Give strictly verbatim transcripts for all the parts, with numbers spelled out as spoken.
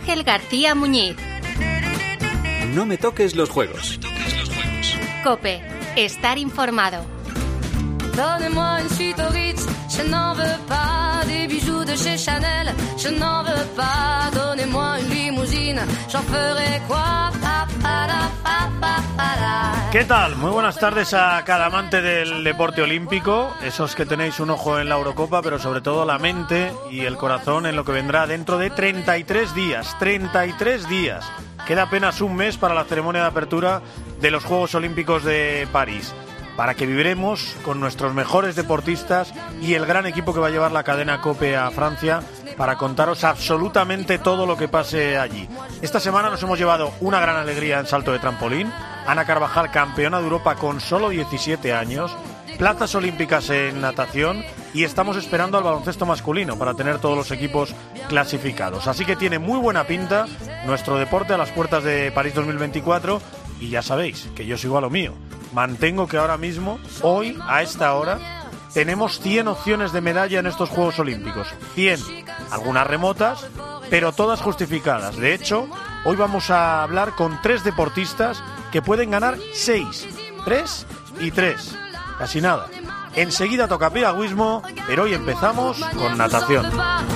Ángel García Muñiz. No me toques los juegos. COPE. Estar informado. Donnez-moi une suite au Ritz, je n'en veux pas des bijoux de chez Chanel, je n'en veux pas, donnez-moi une limousine, j'en ferai quoi, pa, para, pa, pa, para. ¿Qué tal? Muy buenas tardes a cada amante del deporte olímpico, esos que tenéis un ojo en la Eurocopa, pero sobre todo la mente y el corazón en lo que vendrá dentro de treinta y tres días, treinta y tres días. Queda apenas un mes para la ceremonia de apertura de los Juegos Olímpicos de París, para que viviremos con nuestros mejores deportistas y el gran equipo que va a llevar la cadena COPE a Francia para contaros absolutamente todo lo que pase allí. Esta semana nos hemos llevado una gran alegría en salto de trampolín. Ana Carvajal, campeona de Europa con solo diecisiete años, plazas olímpicas en natación y estamos esperando al baloncesto masculino para tener todos los equipos clasificados. Así que tiene muy buena pinta nuestro deporte a las puertas de París dos mil veinticuatro y ya sabéis que yo sigo a lo mío. Mantengo que ahora mismo, hoy, a esta hora, tenemos cien opciones de medalla en estos Juegos Olímpicos. cien, algunas remotas, pero todas justificadas. De hecho, hoy vamos a hablar con tres deportistas que pueden ganar seis, tres y tres. Casi nada. Enseguida toca piragüismo, pero hoy empezamos con natación.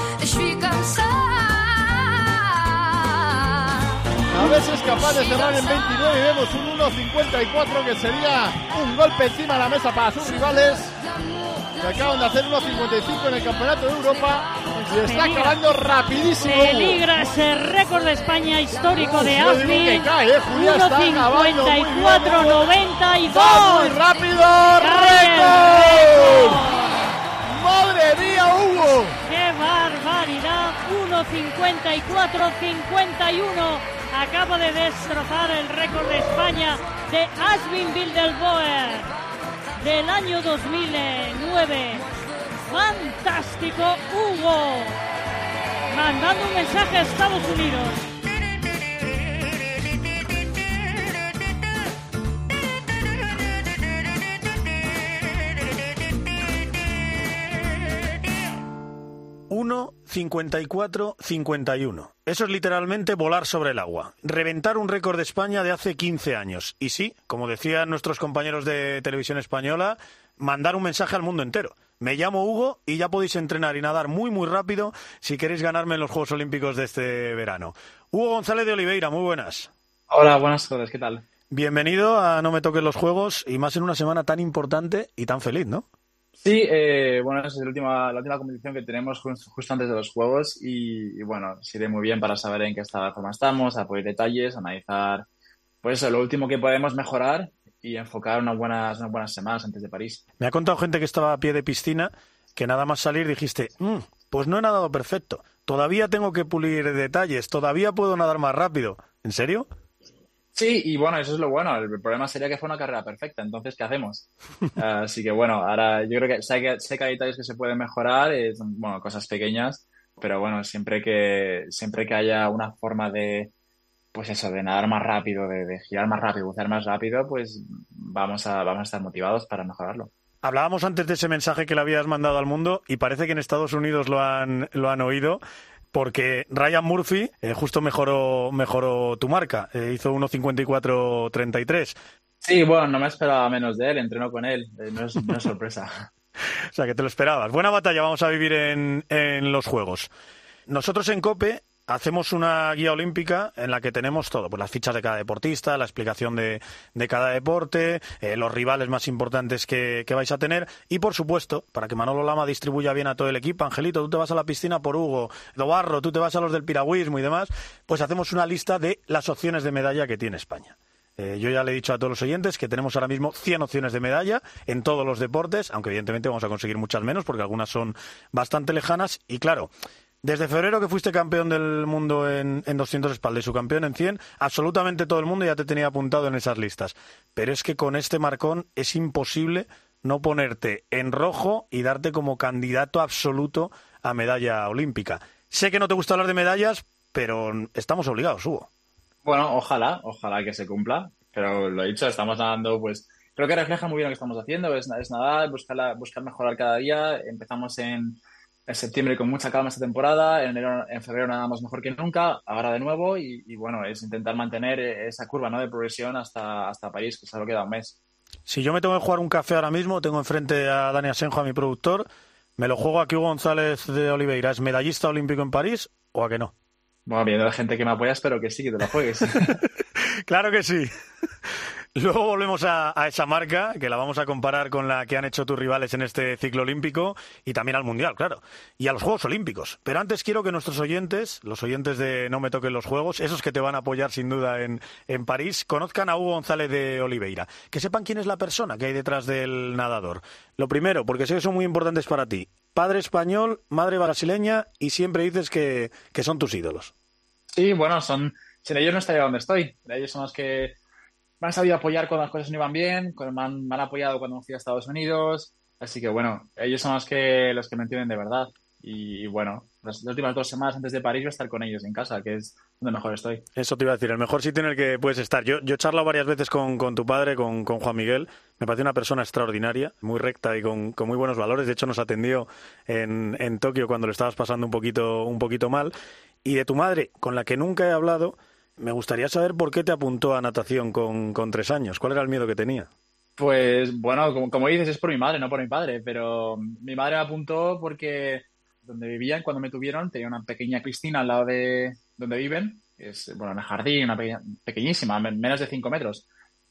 A ver si es capaz de cerrar en veintinueve y vemos un uno cincuenta y cuatro que sería un golpe encima de la mesa para sus rivales, que acaban de hacer uno cincuenta y cinco en el Campeonato de Europa y está acabando rapidísimo. Peligra ese récord de España histórico Uf, de Asbin. Eh, uno cincuenta y cuatro noventa y dos. ¡Va muy rápido! ¡Récord! ¡Madre mía, Hugo! ¡Qué barbaridad! uno cincuenta y cuatro cincuenta y uno. Acaba de destrozar el récord de España de Asbin Bilderboer del año dos mil nueve. ¡Fantástico, Hugo! Mandando un mensaje a Estados Unidos. uno cincuenta y cuatro cincuenta y uno. Eso es literalmente volar sobre el agua. Reventar un récord de España de hace quince años. Y sí, como decían nuestros compañeros de Televisión Española, mandar un mensaje al mundo entero. Me llamo Hugo y ya podéis entrenar y nadar muy muy rápido si queréis ganarme en los Juegos Olímpicos de este verano. Hugo González de Oliveira, muy buenas. Hola, buenas tardes, ¿qué tal? Bienvenido a No me toques los juegos y más en una semana tan importante y tan feliz, ¿no? Sí, eh, bueno, es la última, la última competición que tenemos justo, justo antes de los Juegos y, y bueno, sirve muy bien para saber en qué estado de forma estamos, apoyar detalles, analizar, pues eso, lo último que podemos mejorar y enfocar unas buenas, unas buenas semanas antes de París. Me ha contado gente que estaba a pie de piscina que nada más salir dijiste, mmm, pues no he nadado perfecto, todavía tengo que pulir detalles, todavía puedo nadar más rápido. ¿En serio? Sí, y bueno, eso es lo bueno. El problema sería que fue una carrera perfecta. Entonces, ¿qué hacemos? Uh, así que bueno, ahora yo creo que sé, que sé que hay detalles que se pueden mejorar, eh, son, bueno, cosas pequeñas, pero bueno, siempre que siempre que haya una forma de, pues eso, de nadar más rápido, de, de girar más rápido, bucear más rápido, pues vamos a, vamos a estar motivados para mejorarlo. Hablábamos antes de ese mensaje que le habías mandado al mundo y parece que en Estados Unidos lo han, lo han oído. Porque Ryan Murphy eh, justo mejoró mejoró tu marca, eh, hizo uno cincuenta y cuatro treinta y tres. Sí, bueno, no me esperaba menos de él, entreno con él, eh, no, es, no es sorpresa. O sea, que te lo esperabas. Buena batalla vamos a vivir en, en los Juegos. Nosotros en COPE hacemos una guía olímpica en la que tenemos todo, pues las fichas de cada deportista, la explicación de, de cada deporte, eh, los rivales más importantes que, que vais a tener y, por supuesto, para que Manolo Lama distribuya bien a todo el equipo, Angelito, tú te vas a la piscina por Hugo, Dobarro, tú te vas a los del piragüismo y demás, pues hacemos una lista de las opciones de medalla que tiene España. Eh, yo ya le he dicho a todos los oyentes que tenemos ahora mismo cien opciones de medalla en todos los deportes, aunque evidentemente vamos a conseguir muchas menos porque algunas son bastante lejanas y, claro, desde febrero que fuiste campeón del mundo en, en doscientos espalda y subcampeón en cien, absolutamente todo el mundo ya te tenía apuntado en esas listas. Pero es que con este marcón es imposible no ponerte en rojo y darte como candidato absoluto a medalla olímpica. Sé que no te gusta hablar de medallas, pero estamos obligados, Hugo. Bueno, ojalá, ojalá que se cumpla, pero lo dicho, estamos nadando, pues creo que refleja muy bien lo que estamos haciendo, es, es nadar, buscar, la, buscar mejorar cada día. Empezamos en en septiembre con mucha calma esta temporada, en enero, en febrero nadamos mejor que nunca, ahora de nuevo y, y bueno, es intentar mantener esa curva, ¿no?, de progresión hasta, hasta París, que solo queda un mes. Si yo me tengo que jugar un café ahora mismo, tengo enfrente a Dani Asenjo, a mi productor, ¿me lo juego a que Hugo González de Oliveira es medallista olímpico en París o a que no? Bueno, viendo la gente que me apoya, espero que sí, que te lo juegues. Claro que sí. Luego volvemos a, a esa marca, que la vamos a comparar con la que han hecho tus rivales en este ciclo olímpico y también al Mundial, claro, y a los Juegos Olímpicos. Pero antes quiero que nuestros oyentes, los oyentes de No Me Toquen los Juegos, esos que te van a apoyar sin duda en, en París, conozcan a Hugo González de Oliveira, que sepan quién es la persona que hay detrás del nadador. Lo primero, porque sé que son muy importantes para ti, padre español, madre brasileña y siempre dices que, que son tus ídolos. Sí, bueno, son sin ellos no estaría donde estoy. Ellos son los que me han sabido apoyar cuando las cosas no iban bien, cuando me han, me han apoyado cuando me fui a Estados Unidos. Así que bueno, ellos son los que los que me entienden de verdad. Y, y bueno, las, las últimas dos semanas antes de París voy a estar con ellos en casa, que es donde mejor estoy. Eso te iba a decir, el mejor sitio en el que puedes estar. Yo, yo he charlado varias veces con, con tu padre, con, con Juan Miguel. Me parece una persona extraordinaria, muy recta y con, con muy buenos valores. De hecho, nos atendió en, en Tokio cuando lo estabas pasando un poquito, un poquito mal. Y de tu madre, con la que nunca he hablado, me gustaría saber por qué te apuntó a natación con, con tres años. ¿Cuál era el miedo que tenía? Pues bueno, como, como dices, es por mi madre, no por mi padre. Pero mi madre me apuntó porque donde vivían, cuando me tuvieron, tenía una pequeña piscina al lado de donde viven. Es, bueno, en el jardín, una pequeña, pequeñísima, menos de cinco metros.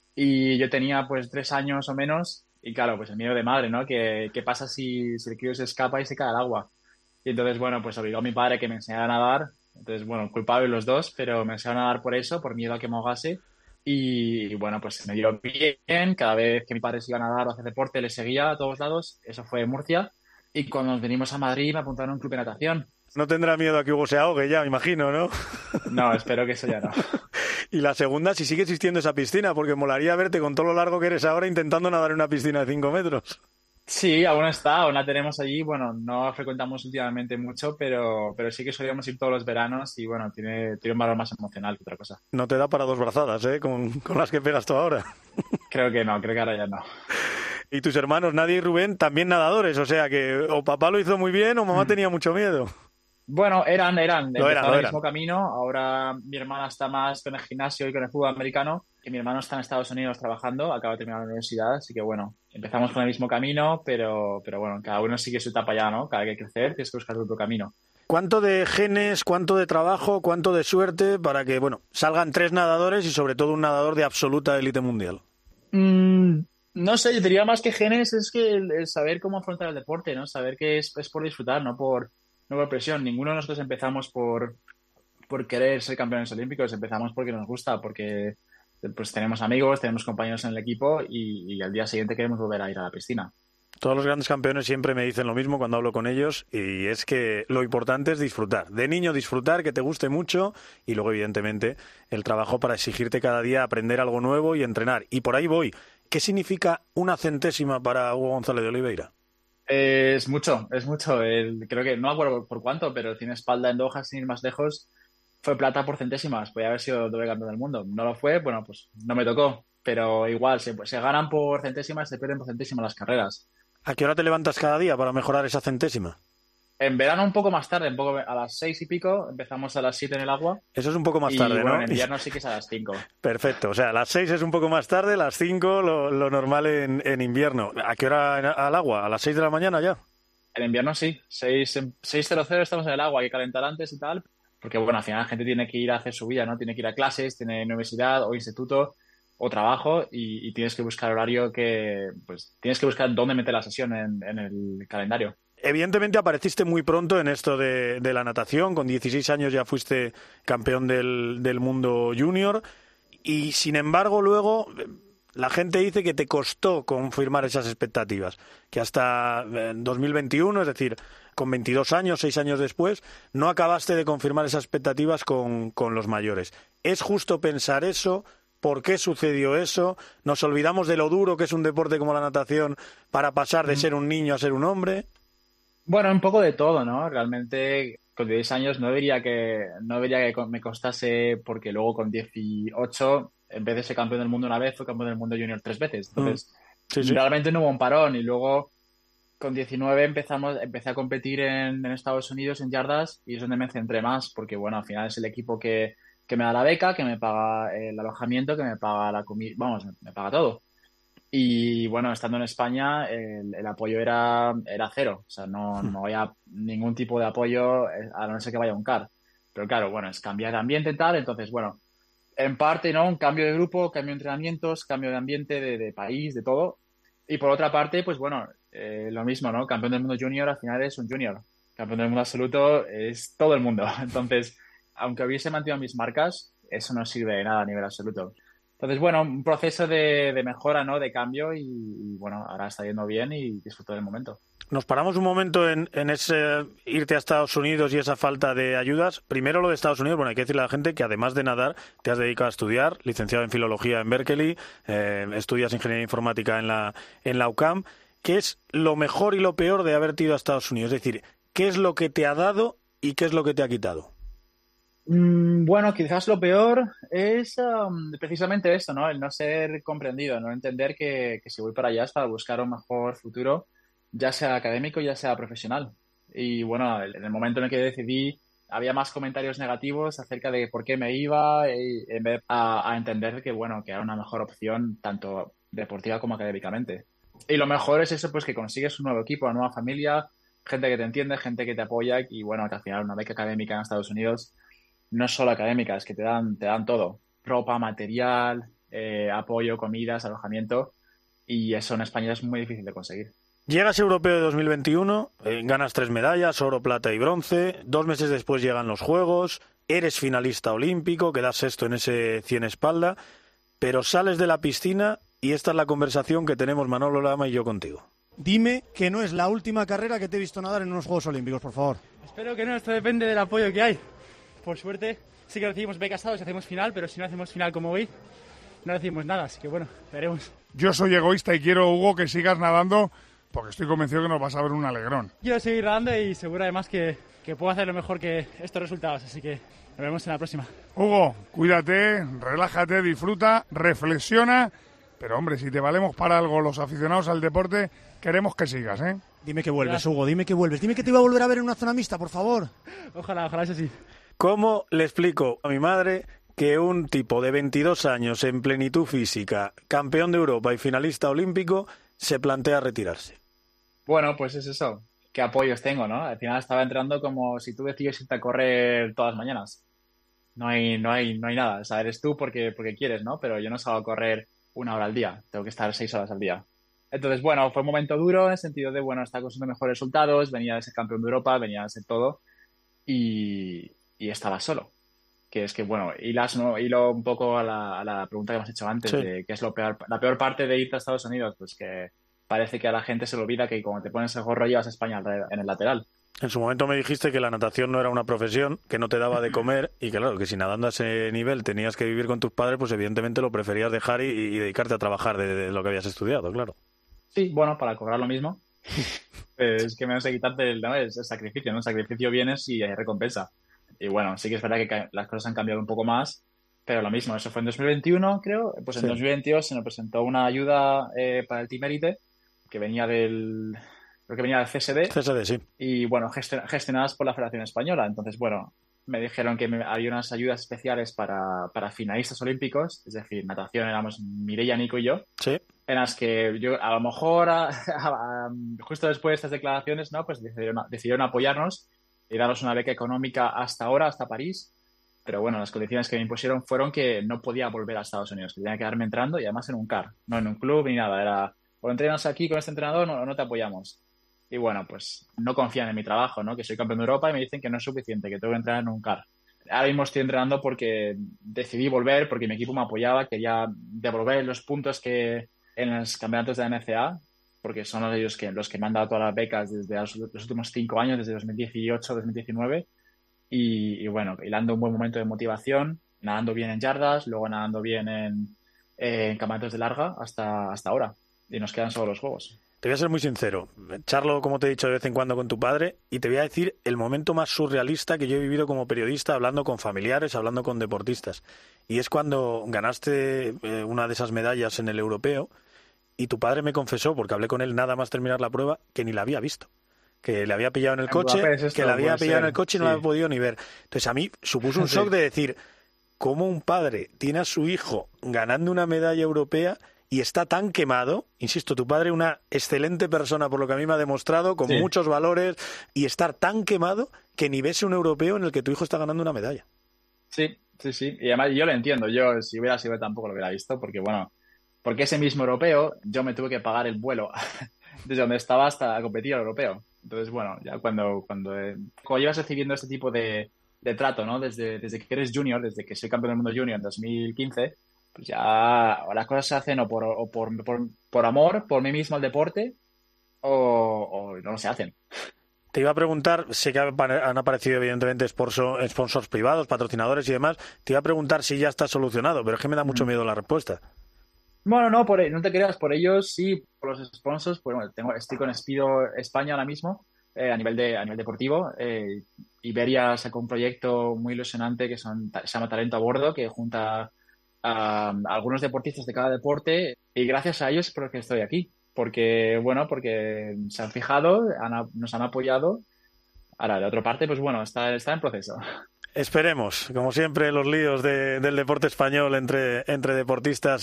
Y yo tenía pues tres años o menos. Y claro, pues el miedo de madre, ¿no? ¿Qué, qué pasa si, si el crío se escapa y se cae al agua? Y entonces, bueno, pues obligó a mi padre que me enseñara a nadar. Entonces, bueno, culpables los dos, pero me enseñaron a nadar por eso, por miedo a que me ahogase. Y, y bueno, pues se me dio bien. Cada vez que mi padre se iba a nadar o a hacer deporte, le seguía a todos lados. Eso fue en Murcia. Y cuando nos venimos a Madrid, me apuntaron a un club de natación. No tendrá miedo a que Hugo se ahogue ya, me imagino, ¿no? No, espero que eso ya no. Y la segunda, si sigue existiendo esa piscina, porque molaría verte con todo lo largo que eres ahora intentando nadar en una piscina de cinco metros. Sí, aún está, aún la tenemos allí. Bueno, no la frecuentamos últimamente mucho, pero, pero sí que solíamos ir todos los veranos y bueno, tiene, tiene un valor más emocional que otra cosa. No te da para dos brazadas, ¿eh? Con, con las que pegas tú ahora. Creo que no, creo que ahora ya no. Y tus hermanos, Nadia y Rubén, también nadadores, o sea que o papá lo hizo muy bien o mamá tenía mucho miedo. Bueno, eran, eran, Lo eran, empezaron lo el eran. mismo camino. Ahora mi hermana está más con el gimnasio y con el fútbol americano, y mi hermano está en Estados Unidos trabajando, acaba de terminar la universidad, así que bueno, empezamos con el mismo camino, pero, pero bueno, cada uno sigue su etapa ya, ¿no? Cada vez que hay que crecer, tienes que buscar tu propio camino. ¿Cuánto de genes, cuánto de trabajo, cuánto de suerte para que, bueno, salgan tres nadadores y sobre todo un nadador de absoluta élite mundial? Mm, no sé, yo diría más que genes, es que el, el saber cómo afrontar el deporte, ¿no? Saber que es, es por disfrutar, no por, no por presión. Ninguno de nosotros empezamos por, por querer ser campeones olímpicos, empezamos porque nos gusta, porque pues tenemos amigos, tenemos compañeros en el equipo y, y al día siguiente queremos volver a ir a la piscina. Todos los grandes campeones siempre me dicen lo mismo cuando hablo con ellos, y es que lo importante es disfrutar. De niño disfrutar, que te guste mucho, y luego evidentemente el trabajo para exigirte cada día aprender algo nuevo y entrenar. Y por ahí voy. ¿Qué significa una centésima para Hugo González de Oliveira? Eh, es mucho, es mucho. El, creo que no me acuerdo por cuánto, pero tiene espalda en Doha, sin ir más lejos. Fue plata por centésimas, podía haber sido doble campeón del mundo. No lo fue, bueno, pues no me tocó. Pero igual, se, se ganan por centésimas, se pierden por centésimas las carreras. ¿A qué hora te levantas cada día para mejorar esa centésima? En verano un poco más tarde, un poco a las seis y pico, empezamos a las siete en el agua. Eso es un poco más y, tarde, bueno, ¿no? en invierno sí que es a las cinco. Perfecto, o sea, las seis es un poco más tarde, las cinco lo, lo normal en, en invierno. ¿A qué hora en, al agua? ¿A las seis de la mañana ya? En invierno sí, seis cero cero estamos en el agua, hay que calentar antes y tal, porque bueno, al final la gente tiene que ir a hacer su vida, ¿no? Tiene que ir a clases, tiene universidad o instituto o trabajo y, y tienes que buscar horario que, pues, tienes que buscar dónde meter la sesión en, en el calendario. Evidentemente apareciste muy pronto en esto de, de la natación, con dieciséis años ya fuiste campeón del, del mundo junior y sin embargo luego la gente dice que te costó confirmar esas expectativas, que hasta dos mil veintiuno, es decir, con veintidós años, seis años después, no acabaste de confirmar esas expectativas con, con los mayores. ¿Es justo pensar eso? ¿Por qué sucedió eso? ¿Nos olvidamos de lo duro que es un deporte como la natación para pasar de ser un niño a ser un hombre? Bueno, un poco de todo, ¿no? Realmente con diez años no diría que no diría que me costase, porque luego con dieciocho, en vez de ser campeón del mundo una vez, fue campeón del mundo junior tres veces. Entonces, mm. sí, sí. realmente no hubo un parón y luego con diecinueve empezamos, empecé a competir en, en Estados Unidos en yardas y es donde me centré más, porque bueno, al final es el equipo que, que me da la beca, que me paga el alojamiento, que me paga la comida, vamos, me paga todo. Y bueno, estando en España, el, el apoyo era, era cero, o sea, no, no había ningún tipo de apoyo, a no ser que vaya a un C A R. Pero claro, bueno, es cambiar de ambiente y tal, entonces bueno, en parte, ¿no? Un cambio de grupo, cambio de entrenamientos, cambio de ambiente, de, de país, de todo. Y por otra parte, pues bueno, eh, lo mismo, ¿no? Campeón del mundo junior al final es un junior. Campeón del mundo absoluto es todo el mundo. Entonces, aunque hubiese mantenido mis marcas, eso no sirve de nada a nivel absoluto. Entonces, bueno, un proceso de, de mejora, ¿no? De cambio y, y, bueno, ahora está yendo bien y disfruto del momento. Nos paramos un momento en, en ese irte a Estados Unidos y esa falta de ayudas. Primero lo de Estados Unidos, bueno, hay que decirle a la gente que además de nadar te has dedicado a estudiar, licenciado en Filología en Berkeley, eh, estudias Ingeniería Informática en la, en la U C A M. ¿Qué es lo mejor y lo peor de haberte ido a Estados Unidos? Es decir, ¿qué es lo que te ha dado y qué es lo que te ha quitado? Mm, bueno, quizás lo peor es um, precisamente eso, ¿no? El no ser comprendido, no entender que, que si voy para allá es para buscar un mejor futuro, ya sea académico, ya sea profesional. Y bueno, en el momento en el que decidí, había más comentarios negativos acerca de por qué me iba, y, en vez a, a entender que, bueno, que era una mejor opción tanto deportiva como académicamente. Y lo mejor es eso, pues que consigues un nuevo equipo, una nueva familia, gente que te entiende, gente que te apoya y, bueno, que al final una beca académica en Estados Unidos no es solo académica, es que te dan, te dan todo. Ropa, material, eh, apoyo, comidas, alojamiento. Y eso en España es muy difícil de conseguir. Llegas europeo de dos mil veintiuno, eh, ganas tres medallas, oro, plata y bronce. Dos meses después llegan los Juegos, eres finalista olímpico, quedas sexto en ese cien espalda, pero sales de la piscina y esta es la conversación que tenemos Manolo Lama y yo contigo. Dime que no es la última carrera que te he visto nadar en unos Juegos Olímpicos, por favor. Espero que no, esto depende del apoyo que hay. Por suerte, sí que recibimos becas y hacemos final, pero si no hacemos final como hoy, no recibimos nada, así que bueno, veremos. Yo soy egoísta y quiero, Hugo, que sigas nadando, porque estoy convencido que nos vas a ver un alegrón. Quiero seguir nadando y seguro además que, que puedo hacer lo mejor que estos resultados, así que nos vemos en la próxima. Hugo, cuídate, relájate, disfruta, reflexiona, pero hombre, si te valemos para algo los aficionados al deporte, queremos que sigas, ¿eh? Dime que vuelves, Hugo, dime que vuelves. Dime que te iba a volver a ver en una zona mixta, por favor. Ojalá, ojalá, eso sí. ¿Cómo le explico a mi madre que un tipo de veintidós años en plenitud física, campeón de Europa y finalista olímpico, se plantea retirarse? Bueno, pues es eso. ¿Qué apoyos tengo, no? Al final estaba entrenando como si tú decides irte a correr todas las mañanas. No hay, no hay, no hay nada. O sea, eres tú porque, porque quieres, ¿no? Pero yo no salgo a correr una hora al día. Tengo que estar seis horas al día. Entonces, bueno, fue un momento duro en el sentido de, bueno, estaba consiguiendo mejores resultados, venía de ser campeón de Europa, venía de ser todo y, y estaba solo. Que es que, bueno, hilas, ¿no? hilo un poco a la, a la pregunta que hemos hecho antes, sí, de qué es lo peor, la peor parte de irte a Estados Unidos, pues que parece que a la gente se le olvida que cuando te pones el gorro llevas a España en el lateral. En su momento me dijiste que la natación no era una profesión, que no te daba de comer y que claro, que si nadando a ese nivel tenías que vivir con tus padres, pues evidentemente lo preferías dejar y, y dedicarte a trabajar de, de lo que habías estudiado, claro. Sí, bueno, para cobrar lo mismo. Es que menos de quitarte el, ¿no? es el sacrificio, ¿no? El sacrificio vienes y hay recompensa. Y bueno, sí que es verdad que las cosas han cambiado un poco más, pero lo mismo, eso fue en dos mil veintiuno, creo. Pues en sí. dos mil veintidós se nos presentó una ayuda eh, para el Team Elite, que venía del, creo que venía del C S D. C S D, sí. Y bueno, gestion, gestionadas por la Federación Española. Entonces, bueno, me dijeron que me, había unas ayudas especiales para, para finalistas olímpicos, es decir, natación éramos Mireia, Nico y yo. Sí. En las que yo, a lo mejor, a, a, a, justo después de estas declaraciones, ¿no? Pues decidieron, decidieron apoyarnos y darnos una beca económica hasta ahora, hasta París. Pero bueno, las condiciones que me impusieron fueron que no podía volver a Estados Unidos, que tenía que quedarme entrando y además en un C A R, no en un club ni nada. Era, o entrenas aquí con este entrenador o no, no te apoyamos. Y bueno, pues no confían en mi trabajo, ¿no? Que soy campeón de Europa y me dicen que no es suficiente, que tengo que entrenar en un C A R. Ahora mismo estoy entrenando porque decidí volver, porque mi equipo me apoyaba, quería devolver los puntos que en los campeonatos de la N C A A, porque son ellos que, los que me han dado todas las becas desde los, los últimos cinco años, desde dos mil dieciocho a dos mil diecinueve. Y, y bueno, hilando un buen momento de motivación, nadando bien en yardas, luego nadando bien en, en campeonatos de larga hasta, hasta ahora. Y nos quedan solo los Juegos. Te voy a ser muy sincero. Charlo, como te he dicho, de vez en cuando con tu padre y te voy a decir el momento más surrealista que yo he vivido como periodista, hablando con familiares, hablando con deportistas. Y es cuando ganaste eh, una de esas medallas en el europeo y tu padre me confesó, porque hablé con él nada más terminar la prueba, que ni la había visto. Que le había pillado en el coche, que la había pillado en el coche y no la había podido ni ver. Entonces a mí supuso un shock sí. de decir, ¿cómo un padre tiene a su hijo ganando una medalla europea y está tan quemado? Insisto, tu padre una excelente persona, por lo que a mí me ha demostrado, con sí. muchos valores, y estar tan quemado que ni ves un europeo en el que tu hijo está ganando una medalla. Sí, sí, sí. Y además yo lo entiendo. Yo, si hubiera sido tampoco lo hubiera visto, porque bueno, porque ese mismo europeo, yo me tuve que pagar el vuelo desde donde estaba hasta competir al europeo. Entonces, bueno, ya cuando, cuando, eh, cuando llevas recibiendo este tipo de, de trato, ¿no? Desde, desde que eres junior, desde que soy campeón del mundo junior en dos mil quince, pues ya las cosas se hacen o por, o por, por, por amor, por mí mismo al deporte, o, o no se hacen. Te iba a preguntar, sé que han aparecido evidentemente sponsor, sponsors privados, patrocinadores y demás, te iba a preguntar si ya está solucionado, pero es que me da mucho miedo la respuesta. Bueno, no, por, no te creas, por ellos sí, por los sponsors, pues bueno, tengo, estoy con Speedo España ahora mismo, eh, a nivel de a nivel deportivo. Eh, Iberia sacó un proyecto muy ilusionante que son, se llama Talento a Bordo, que junta a, a algunos deportistas de cada deporte, y gracias a ellos es por que estoy aquí, porque bueno, porque se han fijado, han, nos han apoyado. Ahora, de otra parte, pues bueno, está, está en proceso. Esperemos, como siempre, los líos de, del deporte español entre, entre deportistas y,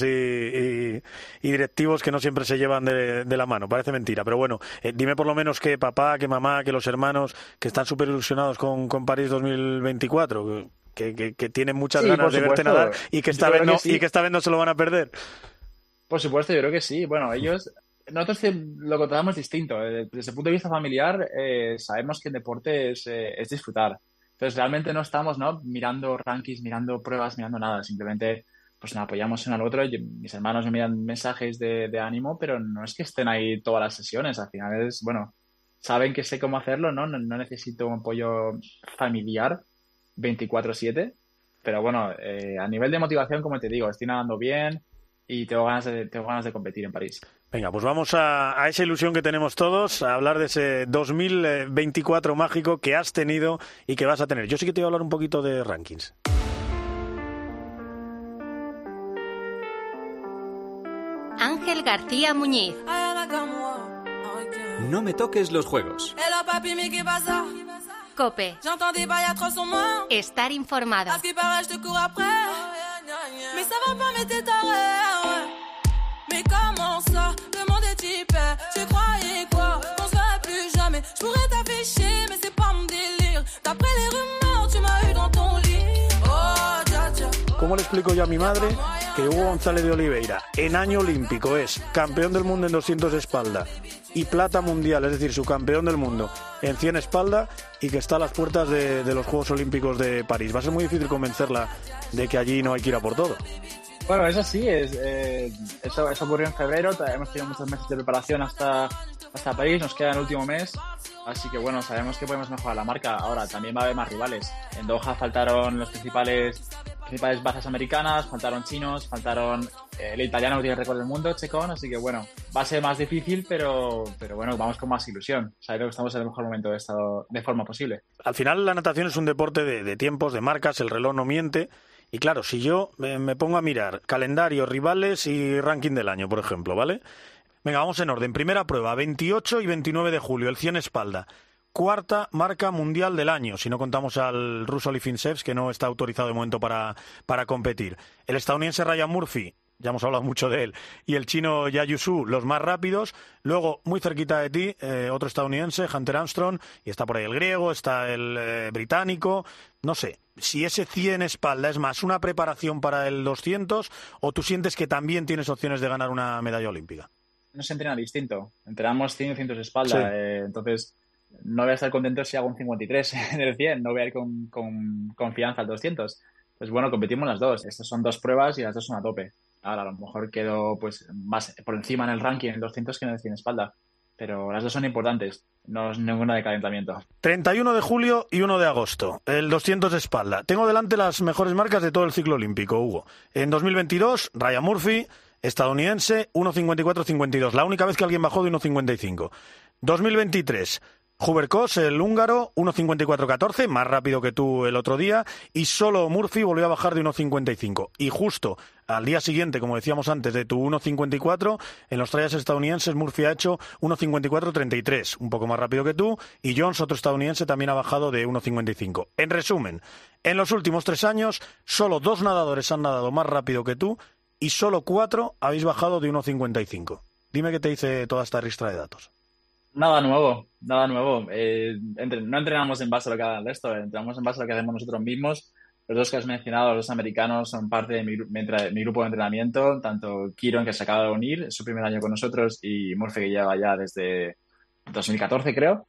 y, y directivos que no siempre se llevan de, de la mano. Parece mentira, pero bueno, eh, dime por lo menos que papá, que mamá, que los hermanos que están súper ilusionados con, con París dos mil veinticuatro, que, que, que tienen muchas sí, ganas de verte nadar y que, esta vez no, que sí. y que esta vez no se lo van a perder. Por supuesto, yo creo que sí. Bueno, ellos... Nosotros lo contamos distinto. Desde el punto de vista familiar, eh, sabemos que el deporte es, eh, es disfrutar. Entonces, realmente no estamos, ¿no?, mirando rankings, mirando pruebas, mirando nada. Simplemente pues nos apoyamos uno al otro. Yo, mis hermanos me envían mensajes de, de ánimo, pero no es que estén ahí todas las sesiones. Al final es, bueno, saben que sé cómo hacerlo, ¿no? No, no necesito un apoyo familiar veinticuatro siete. Pero bueno, eh, a nivel de motivación, como te digo, estoy nadando bien y tengo ganas de, tengo ganas de competir en París. Venga, pues vamos a, a esa ilusión que tenemos todos, a hablar de ese dos mil veinticuatro mágico que has tenido y que vas a tener. Yo sí que te voy a hablar un poquito de rankings. Ángel García Muñiz. No me toques los juegos. COPE. Estar informado. Mais comment ça, le monde est hyper. Tu croyais quoi, qu'on serait plus jamais. Je pourrais t'afficher, mais c'est pas mon délire. D'après les rumeurs, tu m'as eu dans ton lit. Oh, dja dja. ¿Cómo le explico yo a mi madre que Hugo González de Oliveira, en año olímpico, es campeón del mundo en doscientos espalda y plata mundial, es decir, subcampeón del mundo en cien espalda, y que está a las puertas de, de los Juegos Olímpicos de París? Va a ser muy difícil convencerla de que allí no hay que ir a por todo. Bueno, eso sí, es, eh, eso, eso ocurrió en febrero, hemos tenido muchos meses de preparación hasta, hasta París, nos queda el último mes, así que bueno, sabemos que podemos mejorar la marca. Ahora, también va a haber más rivales. En Doha faltaron los principales, principales bazas americanas, faltaron chinos, faltaron eh, el italiano que tiene el récord del mundo, Checón, así que bueno, va a ser más difícil, pero, pero bueno, vamos con más ilusión. Sabemos que estamos en el mejor momento de estado de forma posible. Al final la natación es un deporte de, de tiempos, de marcas, el reloj no miente. Y claro, si yo me pongo a mirar calendario, rivales y ranking del año, por ejemplo, ¿vale? Venga, vamos en orden. Primera prueba, veintiocho y veintinueve de julio, el cien espalda. Cuarta marca mundial del año, si no contamos al ruso Lee Finsev, que no está autorizado de momento para, para competir. El estadounidense Ryan Murphy, ya hemos hablado mucho de él, y el chino Yayu Su, los más rápidos. Luego, muy cerquita de ti, eh, otro estadounidense, Hunter Armstrong, y está por ahí el griego, está el eh, británico. No sé, si ese cien espalda es más una preparación para el doscientos, o tú sientes que también tienes opciones de ganar una medalla olímpica. No se entrena distinto, entrenamos cien y doscientos espalda, sí. eh, entonces no voy a estar contento si hago un cincuenta y tres en el cien, no voy a ir con, con confianza al doscientos. Pues bueno, competimos las dos, estas son dos pruebas y las dos son a tope. Ahora a lo mejor quedo pues más por encima en el ranking en el doscientos que en el cien espalda, pero las dos son importantes, no es ninguna de calentamiento. treinta y uno de julio y uno de agosto, el doscientos espalda. Tengo delante las mejores marcas de todo el ciclo olímpico, Hugo. En dos mil veintidós, Ryan Murphy, estadounidense, uno cincuenta y cuatro cincuenta y dos, la única vez que alguien bajó de uno cincuenta y cinco. dos mil veintitrés, Hubert Kos, el húngaro, uno cincuenta y cuatro catorce, más rápido que tú el otro día, y solo Murphy volvió a bajar de uno cincuenta y cinco. Y justo al día siguiente, como decíamos antes, de tu uno cincuenta y cuatro, en los trials estadounidenses Murphy ha hecho uno cincuenta y cuatro treinta y tres, un poco más rápido que tú, y Jones, otro estadounidense, también ha bajado de uno cincuenta y cinco. En resumen, en los últimos tres años, solo dos nadadores han nadado más rápido que tú, y solo cuatro habéis bajado de uno cincuenta y cinco. Dime qué te dice toda esta ristra de datos. Nada nuevo, nada nuevo. Eh, entre, no entrenamos en base a lo que haga el resto, entrenamos en base a lo que hacemos nosotros mismos. Los dos que has mencionado, los americanos, son parte de mi, mi, mi grupo de entrenamiento, tanto Kieron, que se acaba de unir, es su primer año con nosotros, y Murphy, que lleva ya desde dos mil catorce, creo.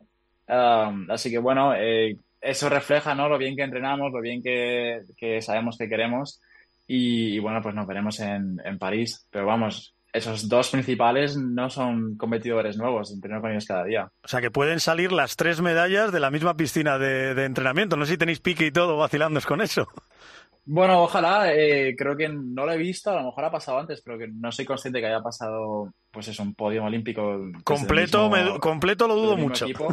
Um, así que bueno, eh, eso refleja, ¿no?, lo bien que entrenamos, lo bien que, que sabemos que queremos, y, y bueno, pues nos veremos en, en París. Pero vamos, esos dos principales no son competidores nuevos, entreno con ellos cada día. O sea que pueden salir las tres medallas de la misma piscina de, de entrenamiento. No sé si tenéis pique y todo vacilándoos con eso. Bueno, ojalá. Eh, creo que no lo he visto, a lo mejor ha pasado antes, pero que no soy consciente que haya pasado, pues eso, un podio olímpico. Completo, mismo, me, completo lo dudo mucho. Equipo.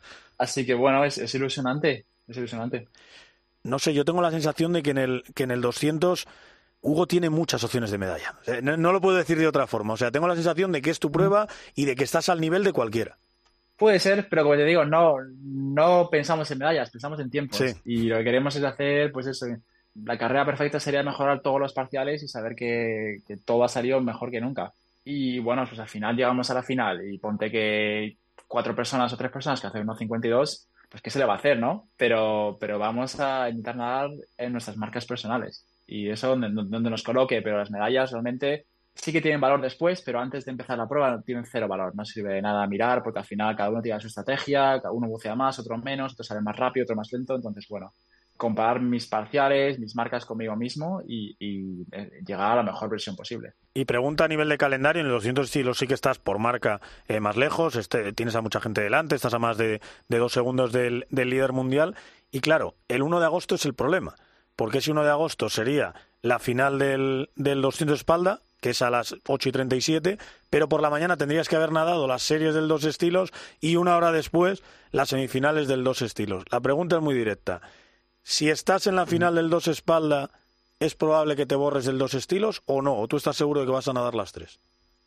Así que bueno, es, es ilusionante, es ilusionante. No sé, yo tengo la sensación de que en el, que en el doscientos... Hugo tiene muchas opciones de medalla. No, no lo puedo decir de otra forma. O sea, tengo la sensación de que es tu prueba y de que estás al nivel de cualquiera. Puede ser, pero como te digo, no, no pensamos en medallas, pensamos en tiempos. Sí. Y lo que queremos es hacer, pues eso, la carrera perfecta sería mejorar todos los parciales y saber que, que todo ha salido mejor que nunca. Y bueno, pues al final llegamos a la final y ponte que cuatro personas o tres personas que hacen uno cincuenta y dos, pues qué se le va a hacer, ¿no? Pero, pero vamos a intentar nadar en nuestras marcas personales. Y eso donde, donde nos coloque, pero las medallas realmente sí que tienen valor después, pero antes de empezar la prueba tienen cero valor. No sirve de nada mirar, porque al final cada uno tiene su estrategia, cada uno bucea más, otro menos, otro sale más rápido, otro más lento. Entonces, bueno, comparar mis parciales, mis marcas conmigo mismo y, y eh, llegar a la mejor versión posible. Y pregunta a nivel de calendario, en los doscientos estilos sí que estás por marca eh, más lejos, este, tienes a mucha gente delante, estás a más de, de dos segundos del, del líder mundial. Y claro, el uno de agosto es el problema. Porque ese uno de agosto sería la final del, del doscientos espalda, que es a las ocho y treinta y siete, pero por la mañana tendrías que haber nadado las series del dos estilos y una hora después las semifinales del dos estilos. La pregunta es muy directa. Si estás en la final del dos espalda, ¿es probable que te borres del dos estilos o no? ¿O tú estás seguro de que vas a nadar las tres?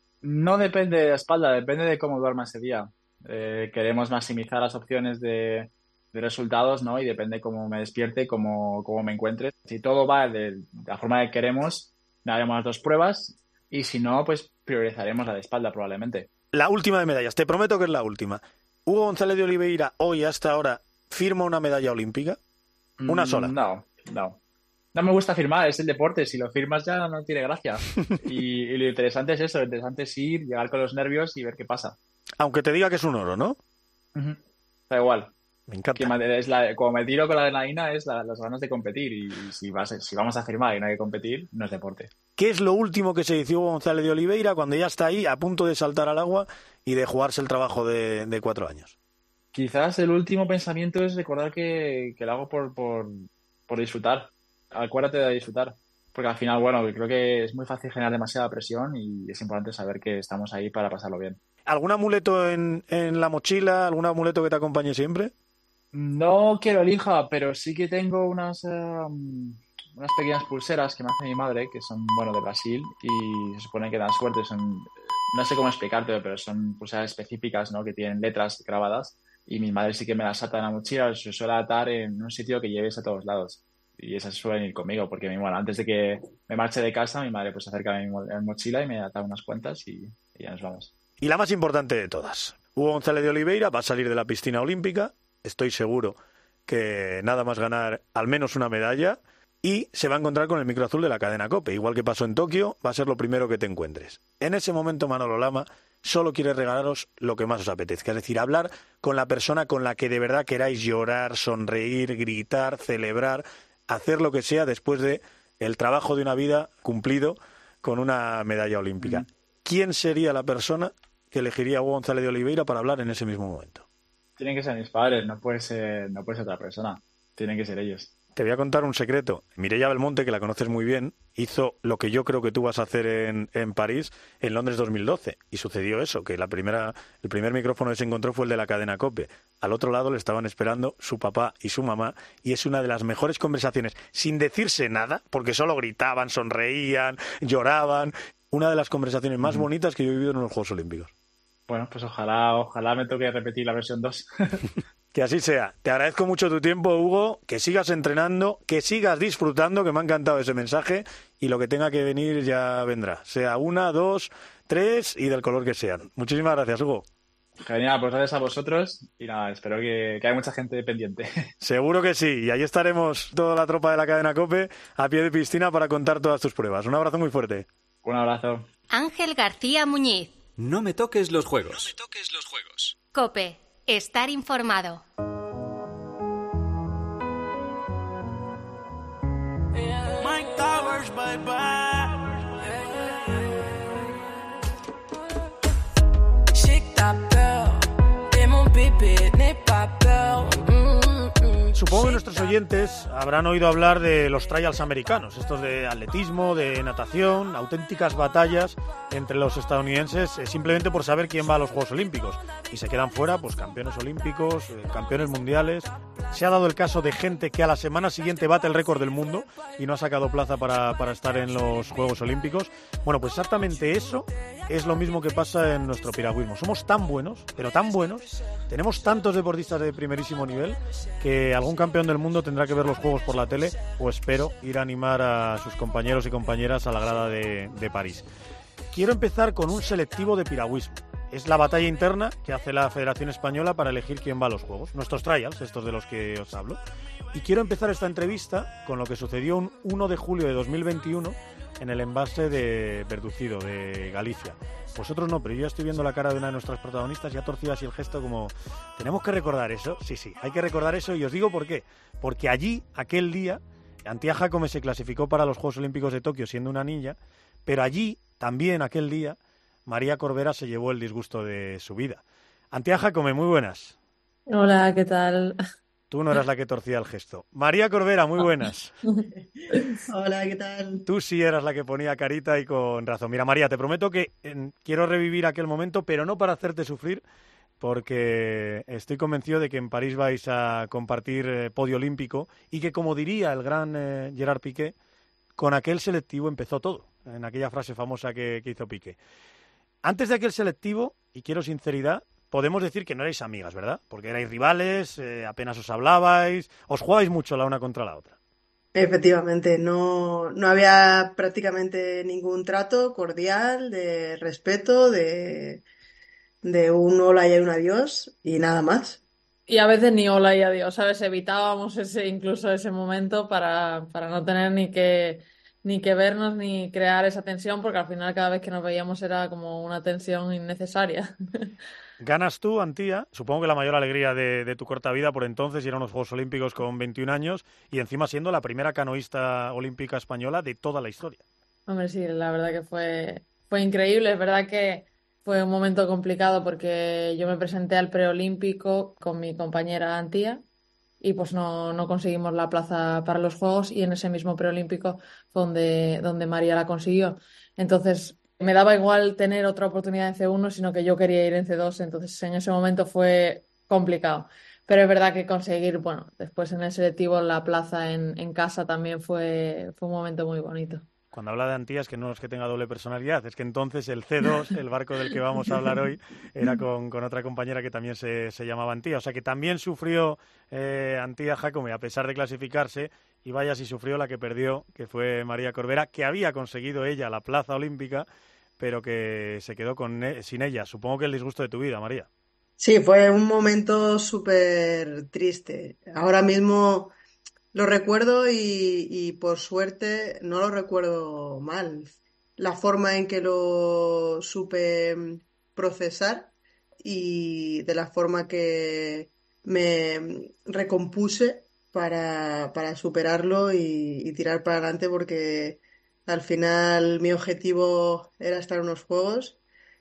No depende de la espalda, depende de cómo duerma ese día. Eh, queremos maximizar las opciones de... de resultados, ¿no? Y depende cómo me despierte, cómo, cómo me encuentre. Si todo va de, de la forma que queremos, haremos las dos pruebas y si no, pues priorizaremos la de espalda probablemente. La última de medallas, te prometo que es la última. Hugo González de Oliveira, hoy hasta ahora, ¿firma una medalla olímpica? Una sola. No, no. No me gusta firmar, es el deporte. Si lo firmas ya no tiene gracia. Y, y lo interesante es eso, lo interesante es ir, llegar con los nervios y ver qué pasa. Aunque te diga que es un oro, ¿no? Uh-huh. Da igual. Me encanta. Que es la, como me tiro con la adrenalina es la, las ganas de competir y si, vas, si vamos a firmar y no hay que competir, no es deporte. ¿Qué es lo último que se dice Hugo González de Oliveira cuando ya está ahí a punto de saltar al agua y de jugarse el trabajo de, de cuatro años? Quizás el último pensamiento es recordar que, que lo hago por, por, por disfrutar. Acuérdate de disfrutar. Porque al final, bueno, creo que es muy fácil generar demasiada presión y es importante saber que estamos ahí para pasarlo bien. ¿Algún amuleto en, en la mochila? ¿Algún amuleto que te acompañe siempre? No que lo elija, pero sí que tengo unas, um, unas pequeñas pulseras que me hace mi madre, que son, bueno, de Brasil y se supone que dan suerte. Son, no sé cómo explicarte, pero son pulseras específicas, ¿no? Que tienen letras grabadas y mi madre sí que me las ata en la mochila, se suele atar en un sitio que lleves a todos lados. Y esas suelen ir conmigo, porque bueno, antes de que me marche de casa, mi madre pues se acerca a mi mochila y me ata unas cuantas y, y ya nos vamos. Y la más importante de todas, Hugo González de Oliveira va a salir de la piscina olímpica, estoy seguro que nada más ganar al menos una medalla y se va a encontrar con el micro azul de la cadena COPE, igual que pasó en Tokio, va a ser lo primero que te encuentres. En ese momento Manolo Lama solo quiere regalaros lo que más os apetezca, es decir, hablar con la persona con la que de verdad queráis llorar, sonreír, gritar, celebrar, hacer lo que sea después de el trabajo de una vida cumplido con una medalla olímpica. Mm. ¿Quién sería la persona que elegiría a Hugo González de Oliveira para hablar en ese mismo momento? Tienen que ser mis padres, no puede ser, no puede ser otra persona. Tienen que ser ellos. Te voy a contar un secreto. Mireia Belmonte, que la conoces muy bien, hizo lo que yo creo que tú vas a hacer en, en París, en Londres dos mil doce. Y sucedió eso, que la primera, el primer micrófono que se encontró fue el de la cadena COPE. Al otro lado le estaban esperando su papá y su mamá, y es una de las mejores conversaciones, sin decirse nada, porque solo gritaban, sonreían, lloraban. Una de las conversaciones más bonitas que yo he vivido en los Juegos Olímpicos. Bueno, pues ojalá, ojalá me toque repetir la versión dos. Que así sea. Te agradezco mucho tu tiempo, Hugo, que sigas entrenando, que sigas disfrutando, que me ha encantado ese mensaje, y lo que tenga que venir ya vendrá. Sea una, dos, tres y del color que sean. Muchísimas gracias, Hugo. Genial, pues gracias a vosotros y nada, espero que, que haya mucha gente pendiente. Seguro que sí, y ahí estaremos toda la tropa de la cadena COPE a pie de piscina para contar todas tus pruebas. Un abrazo muy fuerte. Un abrazo. Ángel García Muñiz. No me toques los juegos. No me toques los juegos. COPE. Estar informado. Mike Towers, bye bye. Chic ta peur, et mon bébé n'est pas peur. Supongo que nuestros oyentes habrán oído hablar de los trials americanos, estos de atletismo, de natación, auténticas batallas entre los estadounidenses, eh, simplemente por saber quién va a los Juegos Olímpicos. Y se quedan fuera, pues campeones olímpicos, eh, campeones mundiales. Se ha dado el caso de gente que a la semana siguiente bate el récord del mundo y no ha sacado plaza para, para estar en los Juegos Olímpicos. Bueno, pues exactamente eso es lo mismo que pasa en nuestro piragüismo. Somos tan buenos, pero tan buenos, tenemos tantos deportistas de primerísimo nivel, que algún campeón del mundo tendrá que ver los Juegos por la tele, o espero ir a animar a sus compañeros y compañeras a la grada de, de París. Quiero empezar con un selectivo de piragüismo. Es la batalla interna que hace la Federación Española para elegir quién va a los Juegos. Nuestros trials, estos de los que os hablo. Y quiero empezar esta entrevista con lo que sucedió un uno de julio de dos mil veintiuno en el embalse de Verducido, de Galicia. Vosotros no, pero yo ya estoy viendo la cara de una de nuestras protagonistas y ha torcido así el gesto como... ¿Tenemos que recordar eso? Sí, sí, hay que recordar eso, y os digo por qué. Porque allí, aquel día, Antía Jácome se clasificó para los Juegos Olímpicos de Tokio siendo una niña, pero allí, también aquel día, María Corbera se llevó el disgusto de su vida. Antía Jácome, muy buenas. Hola, ¿qué tal? Tú no eras la que torcía el gesto. María Corbera, muy buenas. Hola, ¿qué tal? Tú sí eras la que ponía carita y con razón. Mira, María, te prometo que eh, quiero revivir aquel momento, pero no para hacerte sufrir, porque estoy convencido de que en París vais a compartir eh, podio olímpico y que, como diría el gran eh, Gerard Piqué, con aquel selectivo empezó todo, en aquella frase famosa que, que hizo Piqué. Antes de aquel selectivo, y quiero sinceridad, podemos decir que no erais amigas, ¿verdad? Porque erais rivales, eh, apenas os hablabais, os jugabais mucho la una contra la otra. Efectivamente, no, no había prácticamente ningún trato cordial, de respeto, de, de un hola y un adiós y nada más. Y a veces ni hola y adiós, ¿sabes? Evitábamos ese, incluso ese momento para, para no tener ni que, ni que vernos ni crear esa tensión, porque al final cada vez que nos veíamos era como una tensión innecesaria. Ganas tú, Antía, supongo que la mayor alegría de, de tu corta vida por entonces, y eran unos Juegos Olímpicos con veintiún años, y encima siendo la primera canoísta olímpica española de toda la historia. Hombre, sí, la verdad que fue, fue increíble. Es verdad que fue un momento complicado porque yo me presenté al preolímpico con mi compañera Antía y pues no, no conseguimos la plaza para los Juegos, y en ese mismo preolímpico fue donde, donde María la consiguió. Entonces me daba igual tener otra oportunidad en C uno, sino que yo quería ir en C dos, entonces en ese momento fue complicado. Pero es verdad que conseguir, bueno, después en el selectivo la plaza en, en casa también fue, fue un momento muy bonito. Cuando habla de Antía es que no es que tenga doble personalidad, es que entonces el C dos, el barco del que vamos a hablar hoy, era con, con otra compañera que también se, se llamaba Antía. O sea que también sufrió eh, Antía Jácome a pesar de clasificarse, y vaya si sufrió la que perdió, que fue María Corbera, que había conseguido ella la plaza olímpica, pero que se quedó con, sin ella. Supongo que el disgusto de tu vida, María. Sí, fue un momento súper triste. Ahora mismo lo recuerdo y, y por suerte no lo recuerdo mal. La forma en que lo supe procesar y de la forma que me recompuse para, para superarlo y, y tirar para adelante, porque al final mi objetivo era estar en unos Juegos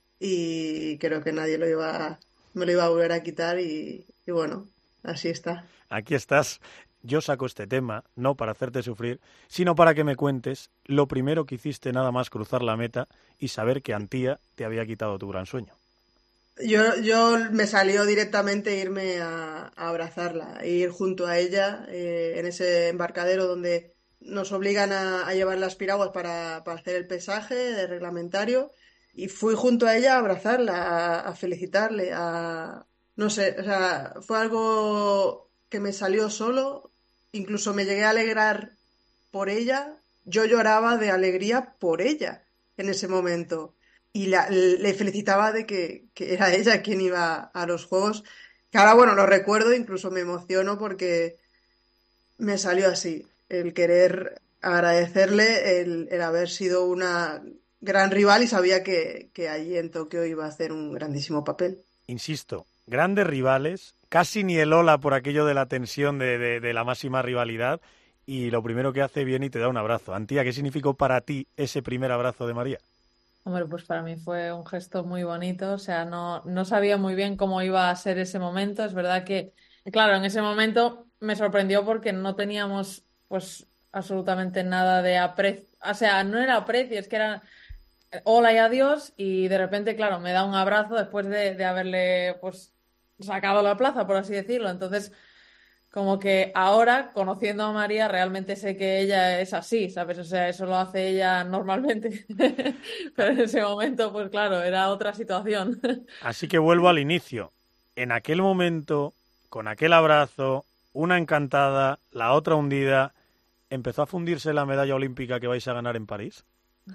y creo que nadie lo iba, me lo iba a volver a quitar y, y bueno, así está. Aquí estás. yo saco este tema, no para hacerte sufrir, sino para que me cuentes lo primero que hiciste nada más cruzar la meta y saber que Antía te había quitado tu gran sueño. Yo, yo me salió directamente irme a, a abrazarla, e ir junto a ella eh, en ese embarcadero donde nos obligan a, a llevar las piraguas para, para hacer el pesaje de reglamentario, y fui junto a ella a abrazarla, a, a felicitarle, a... no sé, o sea, fue algo que me salió solo, incluso me llegué a alegrar por ella, yo lloraba de alegría por ella en ese momento. Y la, le felicitaba de que, que era ella quien iba a los Juegos. Que ahora, bueno, lo recuerdo, incluso me emociono porque me salió así. El querer agradecerle el, el haber sido una gran rival, y sabía que, que allí en Tokio iba a hacer un grandísimo papel. Insisto, grandes rivales, casi ni el hola por aquello de la tensión de, de, de la máxima rivalidad, y lo primero que hace viene y te da un abrazo. Antía, ¿qué significó para ti ese primer abrazo de María? Hombre, pues para mí fue un gesto muy bonito, o sea, no, no sabía muy bien cómo iba a ser ese momento. Es verdad que, claro, en ese momento me sorprendió porque no teníamos pues absolutamente nada de aprecio, o sea, no era aprecio, es que era hola y adiós, y de repente, claro, me da un abrazo después de, de haberle pues sacado la plaza, por así decirlo. Entonces, como que ahora, conociendo a María, realmente sé que ella es así, ¿sabes? O sea, eso lo hace ella normalmente. Pero en ese momento, pues claro, era otra situación. Así que vuelvo al inicio. En aquel momento, con aquel abrazo, una encantada, la otra hundida, ¿empezó a fundirse la medalla olímpica que vais a ganar en París?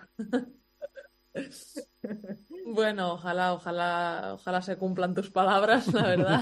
Bueno, ojalá, ojalá, ojalá se cumplan tus palabras, la verdad.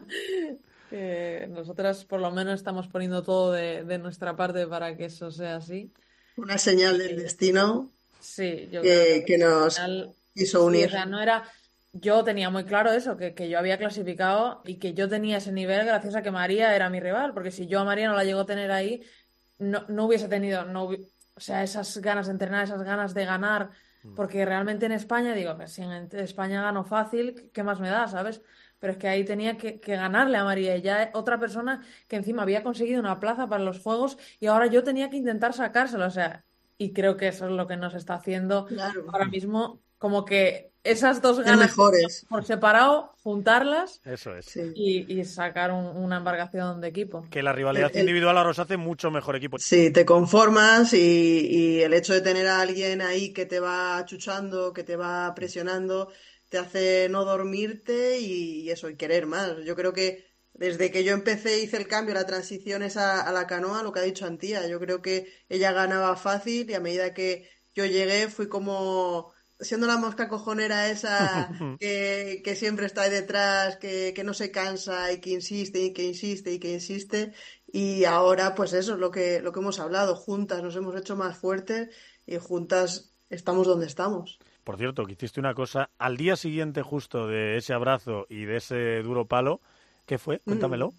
Eh, nosotras por lo menos estamos poniendo todo de, de nuestra parte para que eso sea así. Una señal del destino. Sí, yo que, creo que, que nos final, hizo unir. Sí, o sea, no era, yo tenía muy claro eso, que, que yo había clasificado y que yo tenía ese nivel gracias a que María era mi rival, porque si yo a María no la llego a tener ahí, no, no hubiese tenido, no, hubi- o sea, esas ganas de entrenar, esas ganas de ganar, porque realmente en España, digo, que si en España gano fácil, ¿qué más me da, sabes? Pero es que ahí tenía que, que ganarle a María, y ya otra persona que encima había conseguido una plaza para los Juegos, y ahora yo tenía que intentar sacárselo, o sea, y creo que eso es lo que nos está haciendo Claro. ahora mismo, como que esas dos Ser ganas mejores. por separado, juntarlas Eso es. Sí. y, y sacar un- una embarcación de equipo. Que la rivalidad El- el- individual ahora os hace mucho mejor equipo. Sí, te conformas, y, y el hecho de tener a alguien ahí que te va achuchando, que te va presionando, te hace no dormirte y, y eso, y querer más. Yo creo que desde que yo empecé, hice el cambio, la transición esa a la canoa, lo que ha dicho Antía, yo creo que ella ganaba fácil, y a medida que yo llegué fui como siendo la mosca cojonera esa que, que siempre está ahí detrás, que, que no se cansa y que insiste y que insiste y que insiste. Y ahora, pues eso es lo que, lo que hemos hablado. Juntas nos hemos hecho más fuertes, y juntas estamos donde estamos. Por cierto, que hiciste una cosa al día siguiente justo de ese abrazo y de ese duro palo. ¿Qué fue? Cuéntamelo.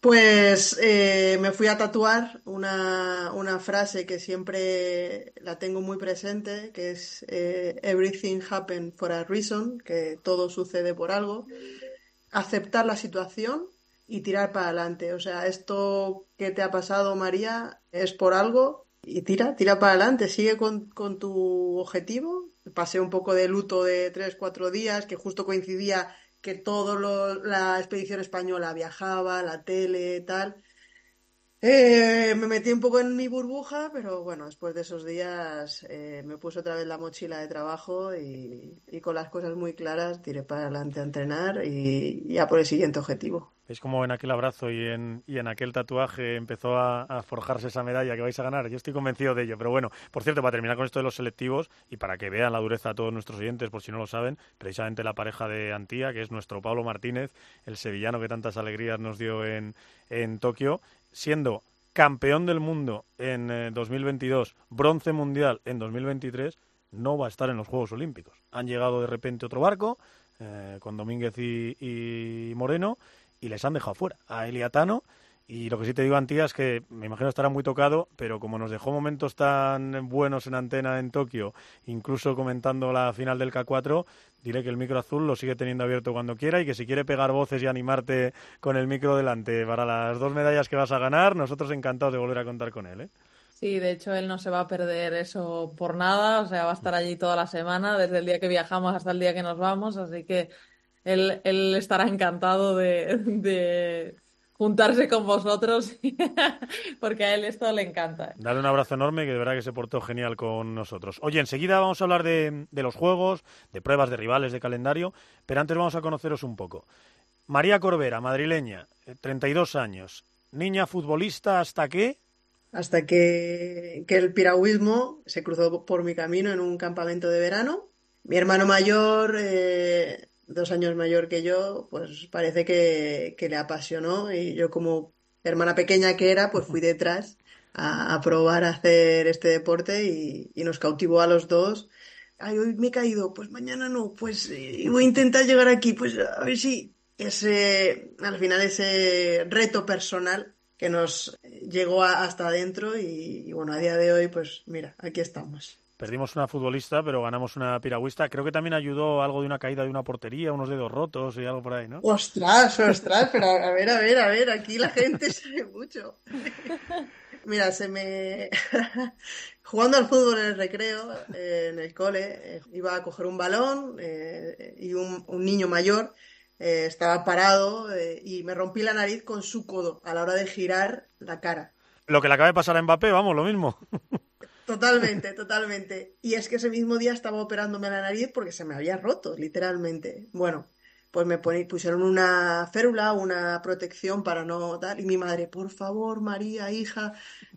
Pues eh, me fui a tatuar una, una frase que siempre la tengo muy presente, que es eh, Everything happened for a reason, que todo sucede por algo. Aceptar la situación y tirar para adelante. O sea, esto que te ha pasado, María, es por algo, y tira, tira para adelante, sigue con, con tu objetivo. Pasé un poco de luto de tres, cuatro días, que justo coincidía que todo lo, la expedición española viajaba, la tele, tal. Eh, me metí un poco en mi burbuja, pero bueno, después de esos días eh, me puse otra vez la mochila de trabajo, y, y con las cosas muy claras tiré para adelante a entrenar y, y a por el siguiente objetivo. ¿Veis cómo en aquel abrazo y en, y en aquel tatuaje empezó a, a forjarse esa medalla que vais a ganar? Yo estoy convencido de ello. Pero bueno, por cierto, para terminar con esto de los selectivos y para que vean la dureza a todos nuestros oyentes, por si no lo saben, precisamente la pareja de Antía, que es nuestro Pablo Martínez, el sevillano que tantas alegrías nos dio en, en Tokio, siendo campeón del mundo en eh, dos mil veintidós, bronce mundial en dos mil veintitrés, no va a estar en los Juegos Olímpicos. Han llegado de repente otro barco, eh, con Domínguez y, y Moreno, y les han dejado fuera a Eliatano, Y lo que sí te digo, Antía, es que me imagino estará muy tocado, pero como nos dejó momentos tan buenos en antena en Tokio, incluso comentando la final del K cuatro, diré que el micro azul lo sigue teniendo abierto cuando quiera y que si quiere pegar voces y animarte con el micro delante para las dos medallas que vas a ganar, nosotros encantados de volver a contar con él, ¿eh? Sí, de hecho él no se va a perder eso por nada, o sea, va a estar allí toda la semana, desde el día que viajamos hasta el día que nos vamos, así que él, él estará encantado de... de... juntarse con vosotros porque a él esto le encanta. Dale un abrazo enorme, que de verdad que se portó genial con nosotros. Oye, enseguida vamos a hablar de, de los juegos, de pruebas, de rivales, de calendario, pero antes vamos a conoceros un poco. María Corbera, madrileña, treinta y dos años, niña futbolista, ¿hasta qué? Hasta que, que el piragüismo se cruzó por mi camino en un campamento de verano. Mi hermano mayor... Eh... dos años mayor que yo, pues parece que, que le apasionó y yo como hermana pequeña que era, pues fui detrás a, a probar a hacer este deporte y, y nos cautivó a los dos. Ay, hoy me he caído, pues mañana no, pues eh, voy a intentar llegar aquí, pues a ver si ese, al final ese reto personal que nos llegó a, hasta adentro y, y bueno, a día de hoy, pues mira, aquí estamos. Perdimos una futbolista, pero ganamos una piragüista. Creo que también ayudó algo de una caída de una portería, unos dedos rotos y algo por ahí, ¿no? ¡Ostras, ostras! Pero a ver, a ver, a ver, aquí la gente sabe mucho. Mira, se me... Jugando al fútbol en el recreo, eh, en el cole, eh, iba a coger un balón eh, y un, un niño mayor eh, estaba parado eh, y me rompí la nariz con su codo a la hora de girar la cara. Lo que le acaba de pasar a Mbappé, vamos, lo mismo. Totalmente, totalmente. Y es que ese mismo día estaba operándome la nariz porque se me había roto, literalmente. Bueno, pues me pone, pusieron una férula, una protección para no tal. Y mi madre, por favor, María, hija,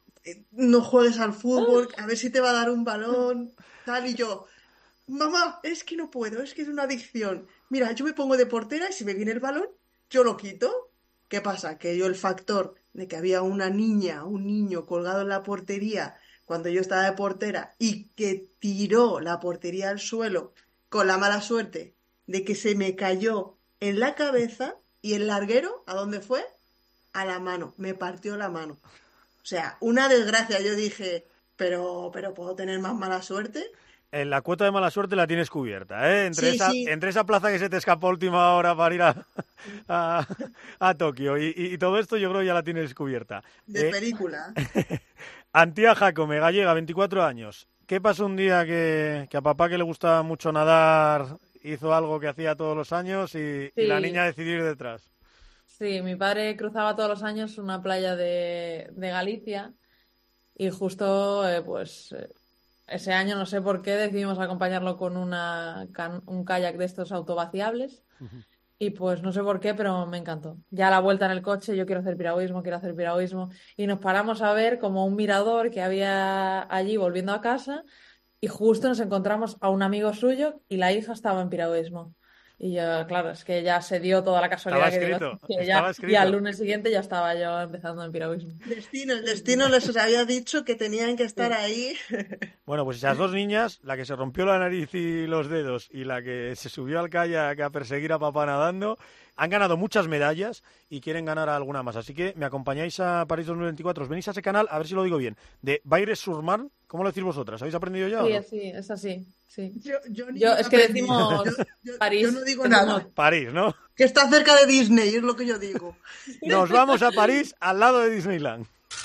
no juegues al fútbol, a ver si te va a dar un balón, tal. Y yo, mamá, es que no puedo, es que es una adicción. Mira, yo me pongo de portera y si me viene el balón, yo lo quito. ¿Qué pasa? Que yo el factor de que había una niña, un niño colgado en la portería cuando yo estaba de portera y que tiró la portería al suelo con la mala suerte de que se me cayó en la cabeza y el larguero, ¿a dónde fue? A la mano, me partió la mano. O sea, una desgracia. Yo dije, pero, pero ¿puedo tener más mala suerte? En la cuota de mala suerte la tienes cubierta, ¿eh? Entre, sí, esa, sí. entre esa plaza que se te escapó a última hora para ir a, a, a Tokio y, y, y todo esto yo creo que ya la tienes cubierta. De eh, película. Antía Jacome, gallega, veinticuatro años. ¿Qué pasó un día que, que a papá, que le gustaba mucho nadar, hizo algo que hacía todos los años y, Sí. y la niña decidió ir detrás? Sí, mi padre cruzaba todos los años una playa de, de Galicia y justo eh, pues eh, ese año no sé por qué decidimos acompañarlo con una can- un kayak de estos autovaciables y pues no sé por qué, pero me encantó. Ya a la vuelta en el coche, yo quiero hacer piragüismo, quiero hacer piragüismo y nos paramos a ver como un mirador que había allí volviendo a casa y justo nos encontramos a un amigo suyo y la hija estaba en piragüismo. Y yo, claro, es que ya se dio toda la casualidad Estaba que digo, escrito, que ya- estaba escrito. y al lunes siguiente ya estaba yo empezando en piragüismo. Destino, el destino les había dicho que tenían que estar ahí. Bueno, pues esas dos niñas, la que se rompió la nariz y los dedos y la que se subió al kayak a perseguir a papá nadando, han ganado muchas medallas y quieren ganar alguna más. Así que me acompañáis a París dos mil veinticuatro. Os venís a ese canal, a ver si lo digo bien, de Baires-sur-Marne. ¿Cómo lo decís vosotras? ¿Habéis aprendido ya? Sí, o no? así, es así, sí. Yo, yo ni Yo, he es que aprendido. decimos Yo- yo- París. yo no digo decimos- nada. París, ¿no? Que está cerca de Disney, es lo que yo digo. Nos vamos a París, al lado de Disneyland.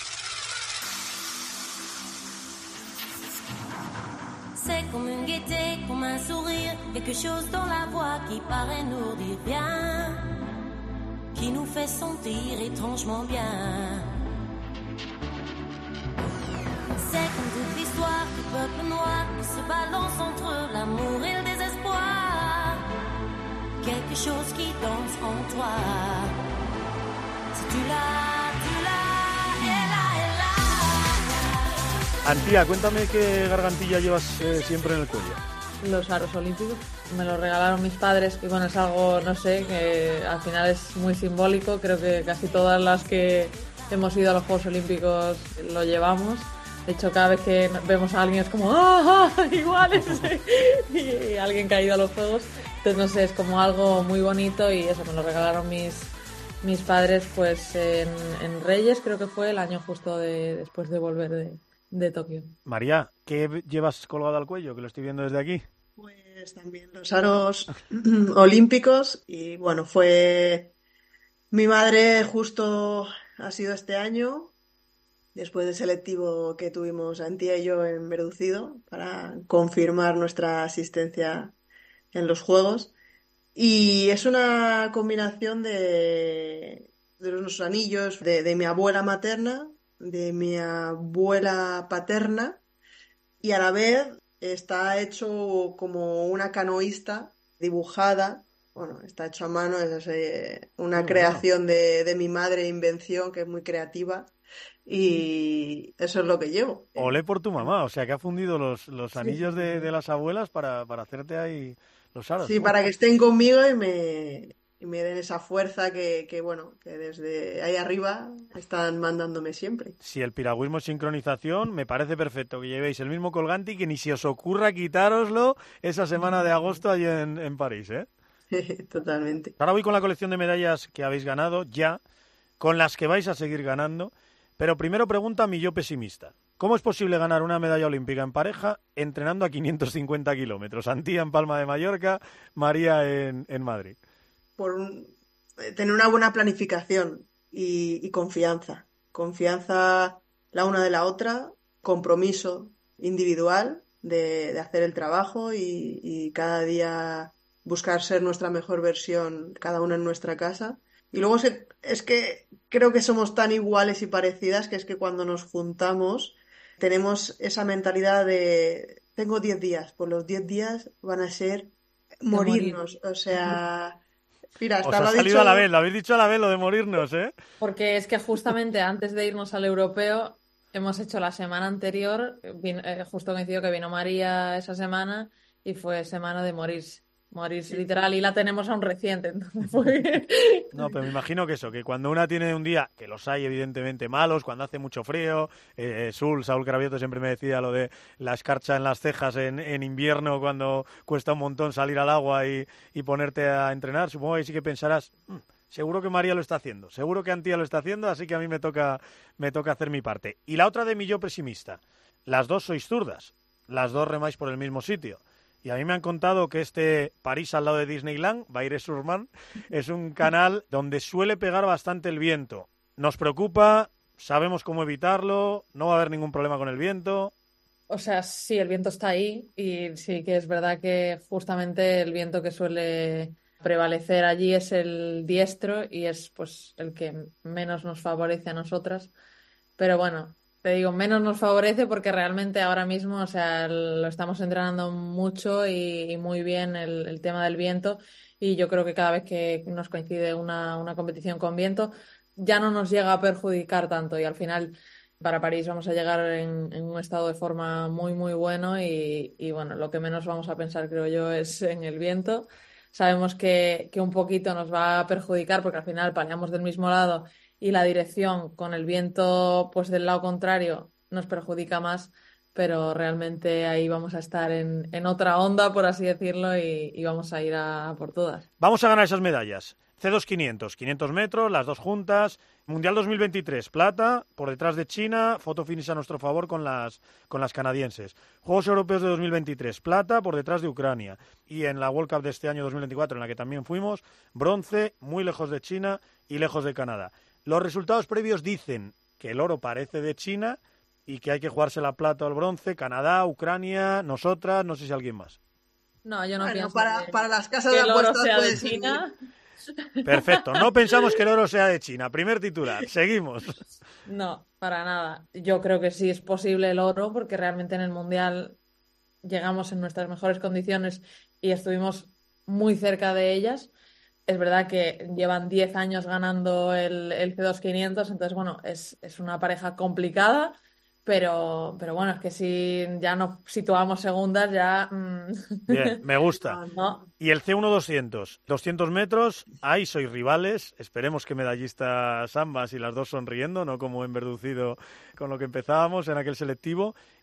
C'est comme une gaieté, comme un sourire, quelque chose dans la voix qui paraît nous dire bien, qui nous fait sentir étrangement bien. C'est comme toute l'histoire du peuple noir qui se balance entre l'amour et le désespoir, quelque chose qui danse en toi. Si tu l'as, tu l'as, elle a, elle a. Antía, cuéntame qué gargantilla llevas eh, siempre en el cuello. Los aros olímpicos. Me los regalaron mis padres y bueno, es algo, no sé, que al final es muy simbólico. Creo que casi todas las que hemos ido a los Juegos Olímpicos lo llevamos. De hecho, cada vez que vemos a alguien es como ¡ah! ¡Ah! Iguales. Y alguien que ha ido a los Juegos. Entonces, no sé, es como algo muy bonito y eso, me lo regalaron mis, mis padres pues en, en Reyes, creo que fue el año justo de, después de volver de, de Tokio. María, ¿qué llevas colgado al cuello? Que lo estoy viendo desde aquí. Pues también los aros olímpicos y bueno, fue mi madre justo ha sido este año, después del selectivo que tuvimos Antía y yo en Verducido para confirmar nuestra asistencia en los Juegos. Y es una combinación de, de los anillos de, de mi abuela materna, de mi abuela paterna, y a la vez está hecho como una canoísta dibujada. Bueno, está hecho a mano, es eh, una Oh, creación de, de mi madre, invención, que es muy creativa. Y eso es lo que llevo. Olé por tu mamá, o sea que ha fundido los, los anillos de, de las abuelas para, para hacerte ahí los aros. Sí, para que estén conmigo y me, y me den esa fuerza que, que, bueno, que desde ahí arriba están mandándome siempre. Si el piragüismo es sincronización, me parece perfecto que llevéis el mismo colgante y que ni se os ocurra quitároslo esa semana de agosto allí en, en París, ¿eh? Totalmente. Ahora voy con la colección de medallas que habéis ganado ya, con las que vais a seguir ganando. Pero primero pregunta a mi yo pesimista. ¿Cómo es posible ganar una medalla olímpica en pareja entrenando a quinientos cincuenta kilómetros? Antía en Palma de Mallorca, María en, en Madrid. Por un, tener una buena planificación y, y confianza. Confianza la una de la otra, compromiso individual de, de hacer el trabajo y, y cada día buscar ser nuestra mejor versión, cada una en nuestra casa. Y luego se, es que creo que somos tan iguales y parecidas que es que cuando nos juntamos tenemos esa mentalidad de tengo diez días, pues los diez días van a ser morirnos. O sea, mira, hasta Os ha lo ha salido dicho... a la vez, lo habéis dicho a la vez lo de morirnos, ¿eh? Porque es que justamente antes de irnos al europeo hemos hecho la semana anterior, vin- eh, justo coincidió que vino María esa semana y fue semana de morirse. Morirse literal y la tenemos aún reciente. Entonces fue... No, pero me imagino que eso, que cuando una tiene un día, que los hay evidentemente malos, cuando hace mucho frío, eh, Sul, Saúl Cravioto siempre me decía lo de la escarcha en las cejas en, en invierno cuando cuesta un montón salir al agua y, y ponerte a entrenar, supongo que sí que pensarás, "Mm, seguro que María lo está haciendo, seguro que Antía lo está haciendo, así que a mí me toca, me toca hacer mi parte". Y la otra de mi yo pesimista, las dos sois zurdas, las dos remáis por el mismo sitio. Y a mí me han contado que este París al lado de Disneyland, Baires-sur-Marne, es un canal donde suele pegar bastante el viento. Nos preocupa, sabemos cómo evitarlo, no va a haber ningún problema con el viento. O sea, sí, el viento está ahí y sí que es verdad que justamente el viento que suele prevalecer allí es el diestro y es pues el que menos nos favorece a nosotras. Pero bueno, te digo, menos nos favorece porque realmente ahora mismo, o sea, lo estamos entrenando mucho y, y muy bien el, el tema del viento y yo creo que cada vez que nos coincide una, una competición con viento ya no nos llega a perjudicar tanto y al final para París vamos a llegar en, en un estado de forma muy muy bueno y, y bueno, lo que menos vamos a pensar creo yo es en el viento. Sabemos que, que un poquito nos va a perjudicar porque al final paleamos del mismo lado y la dirección con el viento pues del lado contrario nos perjudica más, pero realmente ahí vamos a estar en, en otra onda, por así decirlo, y, y vamos a ir a, a por todas. Vamos a ganar esas medallas. C dos quinientos, quinientos metros, las dos juntas. Mundial dos mil veintitrés, plata, por detrás de China, foto finish a nuestro favor con las, con las canadienses. Juegos Europeos de dos mil veintitrés, plata, por detrás de Ucrania. Y en la World Cup de este año dos mil veinticuatro, en la que también fuimos, bronce, muy lejos de China y lejos de Canadá. Los resultados previos dicen que el oro parece de China y que hay que jugarse la plata o el bronce, Canadá, Ucrania, nosotras, no sé si alguien más. No, yo no Bueno, pienso para, que, para las casas que de el oro apuestas sea puede de ser China. Perfecto, no pensamos que el oro sea de China. Primer titular, seguimos. No, para nada. Yo creo que sí es posible el oro porque realmente en el Mundial llegamos en nuestras mejores condiciones y estuvimos muy cerca de ellas. Es verdad que llevan diez años ganando el, el C dos quinientos, entonces, bueno, es, es una pareja complicada, pero, pero bueno, es que si ya nos situamos segundas, ya... Mmm... Bien, me gusta. ¿No? Y el C uno doscientos, doscientos metros, ahí sois rivales, esperemos que medallistas ambas y las dos sonriendo, no como en Verducido con lo que empezábamos en aquel selectivo.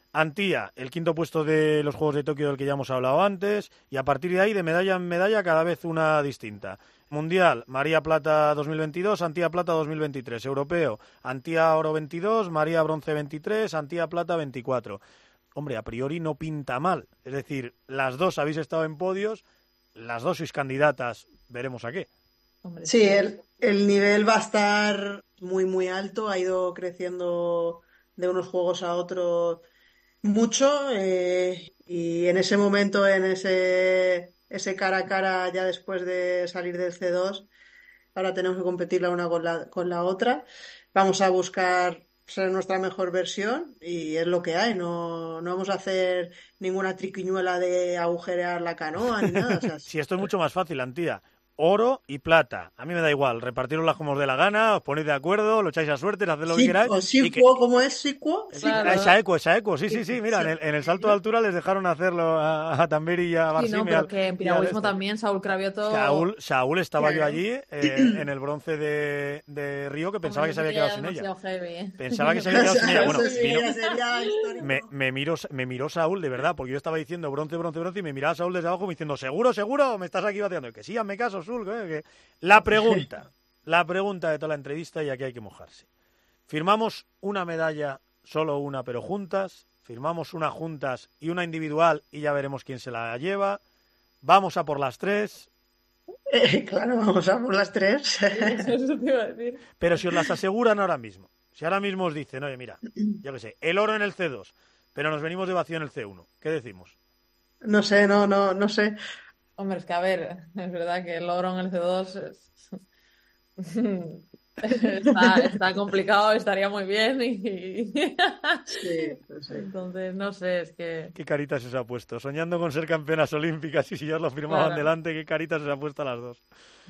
Antía, el quinto puesto de los Juegos de Tokio del que ya hemos hablado antes, y a partir de ahí, de medalla en medalla, cada vez una distinta. Mundial, María Plata dos mil veintidós, Antía Plata dos mil veintitrés. Europeo, Antía Oro veintidós, María Bronce veintitrés, Antía Plata veinticuatro. Hombre, a priori no pinta mal. Es decir, las dos habéis estado en podios, las dos sois candidatas, veremos a qué. Sí, el, el nivel va a estar muy, muy alto, ha ido creciendo de unos juegos a otros mucho, eh, y en ese momento, en ese, ese cara a cara, ya después de salir del C dos, ahora tenemos que competir la una con la, con la otra. Vamos a buscar ser nuestra mejor versión y es lo que hay. No, no vamos a hacer ninguna triquiñuela de agujerear la canoa ni nada. O sea, si esto es mucho más fácil, Antía. Oro y plata. A mí me da igual, repartiroslas como os dé la gana, os ponéis de acuerdo, lo echáis a suerte, haced lo que sí, queráis. O Sicuo, que... ¿cómo es Sicuo? Claro. Esa eco, esa eco, sí, sí, sí, mira, en el, en el salto de altura les dejaron hacerlo a, a Tamberi y a Barsimi. Sí, no, pero que en piragüismo también, Saúl Cravioto... Saúl, Saúl estaba claro. yo allí, eh, en el bronce de, de Río, que pensaba Hombre, que se había quedado sin ella. Heavy, ¿eh? Pensaba que se había quedado sin ella. Bueno, sí, vino, me, me, miró, me miró Saúl, de verdad, porque yo estaba diciendo bronce, bronce, bronce, y me miraba Saúl desde abajo me diciendo, ¿seguro, seguro? Me estás aquí bateando. Que sí, hazme caso, Saúl, que... que... La pregunta, la pregunta de toda la entrevista, y aquí hay que mojarse. ¿Firmamos una medalla, solo una, pero juntas? ¿Firmamos una juntas y una individual y ya veremos quién se la lleva? ¿Vamos a por las tres? Eh, claro, vamos a por las tres. Eso te iba a decir. Pero si os las aseguran ahora mismo, si ahora mismo os dicen, oye, mira, yo qué sé, el oro en el C dos, pero nos venimos de vacío en el C uno, ¿qué decimos? No sé, no, no, no sé. Hombre, es que a ver, es verdad que el oro en el C dos es... está, está complicado, estaría muy bien y... sí, sí. Entonces, no sé, es que... ¿Qué caritas se os ha puesto? Soñando con ser campeonas olímpicas y si ya os lo firmaban claro. delante, ¿qué caritas se os ha puesto a las dos?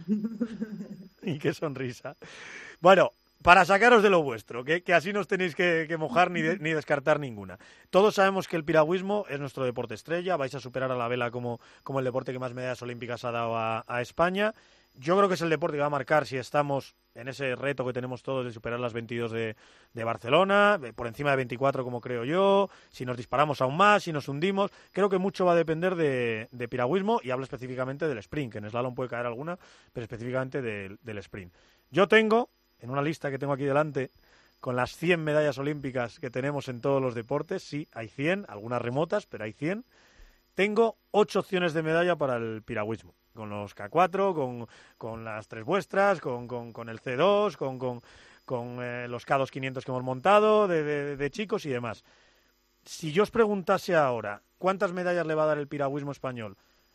Y qué sonrisa. Bueno, para sacaros de lo vuestro, que, que así no os tenéis que, que mojar ni, de, ni descartar ninguna. Todos sabemos que el piragüismo es nuestro deporte estrella, vais a superar a la vela como, como el deporte que más medallas olímpicas ha dado a, a España. Yo creo que es el deporte que va a marcar si estamos en ese reto que tenemos todos de superar las veintidós de, de Barcelona, por encima de veinticuatro como creo yo, si nos disparamos aún más, si nos hundimos. Creo que mucho va a depender de, de piragüismo y hablo específicamente del sprint, que en slalom puede caer alguna, pero específicamente del, del sprint. Yo tengo... en una lista que tengo aquí delante, con las cien medallas olímpicas que tenemos en todos los deportes, sí, hay cien, algunas remotas, pero hay cien. Tengo ocho opciones de medalla para el piragüismo, con los K cuatro, con, con las tres vuestras, con, con, con el C dos, con, con, con eh, los K dos quinientos que hemos montado, de, de, de chicos y demás. Si yo os preguntase ahora, ¿cuántas medallas le va a dar el piragüismo español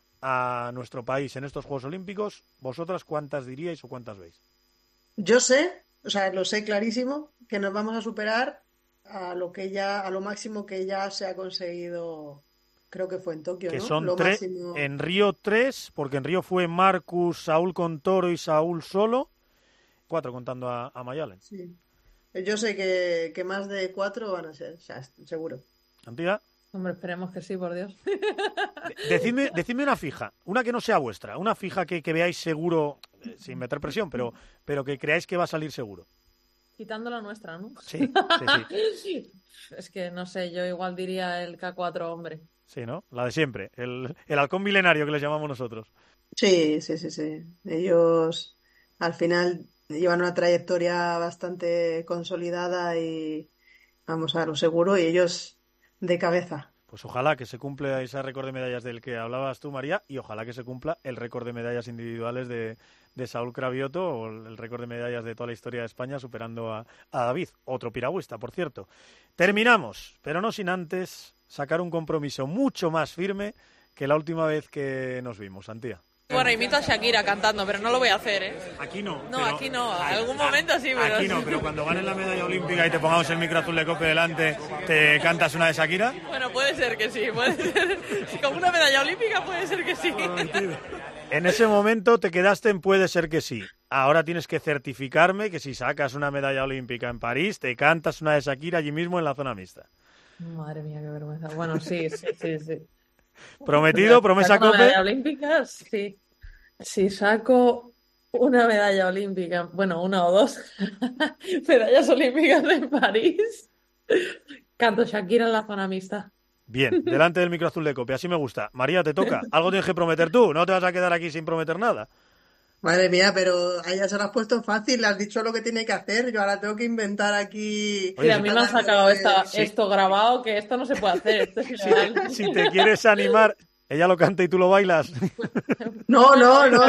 a nuestro país en estos Juegos Olímpicos? ¿Vosotras cuántas diríais o cuántas veis? Yo sé, o sea, lo sé clarísimo, que nos vamos a superar a lo que ya, a lo máximo que ya se ha conseguido, creo que fue en Tokio, que ¿no? son Lo tres, máximo... en Río tres, porque en Río fue Marcus, Saúl con Toro y Saúl solo, cuatro contando a, a Mayalen. Sí. Yo sé que, que más de cuatro van a ser, o sea, seguro. ¿Antía? Hombre, esperemos que sí, por Dios. Decidme, decidme una fija, una que no sea vuestra, una fija que, que veáis seguro, eh, sin meter presión, pero, pero que creáis que va a salir seguro. Quitando la nuestra, ¿no? Sí, sí, sí. Es que, no sé, yo igual diría el K cuatro, hombre. Sí, ¿no? La de siempre, el, el halcón milenario que les llamamos nosotros. Sí, sí, sí, sí. Ellos al final llevan una trayectoria bastante consolidada y vamos a lo seguro, y ellos... de cabeza. Pues ojalá que se cumpla ese récord de medallas del que hablabas tú, María, y ojalá que se cumpla el récord de medallas individuales de, de Saúl Cravioto, o el récord de medallas de toda la historia de España, superando a, a David, otro piragüista, por cierto. Terminamos, pero no sin antes sacar un compromiso mucho más firme que la última vez que nos vimos, Antía. Bueno, imito a Shakira cantando, pero no lo voy a hacer, ¿eh? Aquí no. No, pero... aquí no. En algún momento sí, pero... Aquí no, pero cuando ganes la medalla olímpica y te pongamos el micro azul de Cope delante, ¿te cantas una de Shakira? Bueno, puede ser que sí, puede ser. Como una medalla olímpica puede ser que sí. En ese momento te quedaste en puede ser que sí. Ahora tienes que certificarme que si sacas una medalla olímpica en París, te cantas una de Shakira allí mismo en la zona mixta. Madre mía, qué vergüenza. Bueno, sí, sí, sí, sí. ¿Prometido? ¿Promesa Cope? ¿Medalla olímpica? Sí. Si saco una medalla olímpica, bueno, una o dos medallas olímpicas en París, Canto Shakira en la zona mixta. Bien, delante del micro azul de COPE, así me gusta. María, te toca. Algo tienes que prometer tú, no te vas a quedar aquí sin prometer nada. Madre mía, pero a ella se lo has puesto fácil, le has dicho lo que tiene que hacer. Yo ahora tengo que inventar aquí. Oye, sí, a mí me han sacado esta, sí. esto grabado, que esto no se puede hacer. Esto es ilegal. Si, si te quieres animar, ella lo canta y tú lo bailas. No, no, no.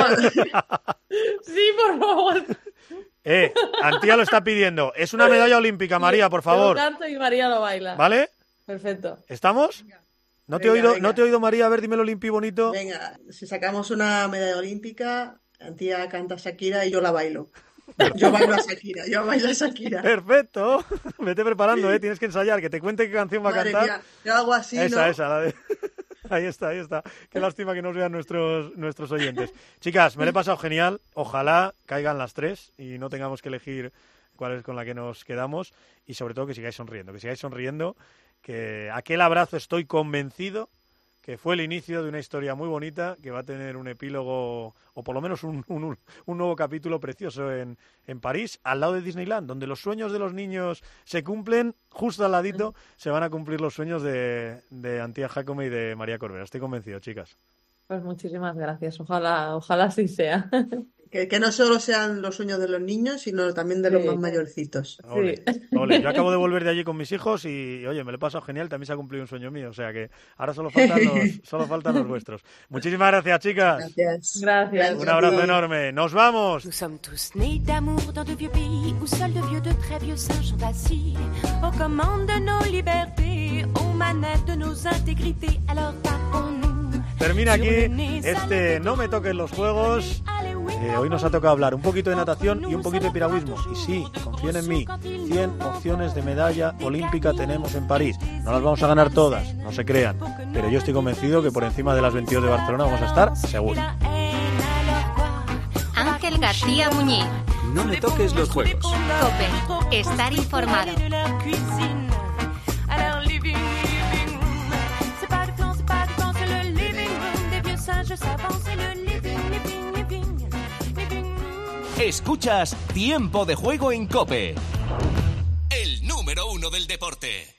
Sí, por favor. Eh, Antía lo está pidiendo. Es una medalla olímpica, María, por favor. Yo lo canto y María lo baila. ¿Vale? Perfecto. ¿Estamos? ¿No te, venga, he oído, venga. ¿No te he oído, María? A ver, dímelo limpio y bonito. Venga, si sacamos una medalla olímpica, Antía canta Shakira y yo la bailo. Yo bailo a Shakira, yo bailo a Shakira. Perfecto. Vete preparando, ¿eh? Tienes que ensayar, que te cuente qué canción va Madre a cantar. Mía, yo hago así, esa, ¿no? Esa, la de... Ahí está, ahí está. Qué lástima que nos vean nuestros, nuestros oyentes. Chicas, me lo he pasado genial. Ojalá caigan las tres y no tengamos que elegir cuál es con la que nos quedamos. Y sobre todo que sigáis sonriendo, que sigáis sonriendo. Que aquel abrazo estoy convencido que fue el inicio de una historia muy bonita que va a tener un epílogo o por lo menos un, un, un nuevo capítulo precioso en, en París, al lado de Disneyland, donde los sueños de los niños se cumplen, justo al ladito se van a cumplir los sueños de, de Antía Jacome y de María Corbera. Estoy convencido, chicas. Pues muchísimas gracias, ojalá, ojalá así sea. Que, que no solo sean los sueños de los niños, sino también de los Sí. más mayorcitos. Ole, ole. Yo acabo de volver de allí con mis hijos y, oye, me lo he pasado genial, también se ha cumplido un sueño mío, o sea que ahora solo faltan los, solo faltan los vuestros. Muchísimas gracias, chicas. Gracias. Gracias. Un abrazo enorme. ¡Nos vamos! Nous sommes tous nés d'amour dans de vieux pays où seuls de vieux, de très vieux singes sont assis aux commandes de nos libertés, aux manettes de nos intégrités. Alors tapons-nous. Termina aquí este No me toques los juegos. Eh, hoy nos ha tocado hablar un poquito de natación y un poquito de piragüismo. Y sí, confíen en mí, cien opciones de medalla olímpica tenemos en París. No las vamos a ganar todas, no se crean. Pero yo estoy convencido que por encima de las veintidós de Barcelona vamos a estar seguros. Ángel García Muñiz. No me toques los juegos. COPE. Estar informado. Escuchas Tiempo de Juego en COPE, el número uno del deporte.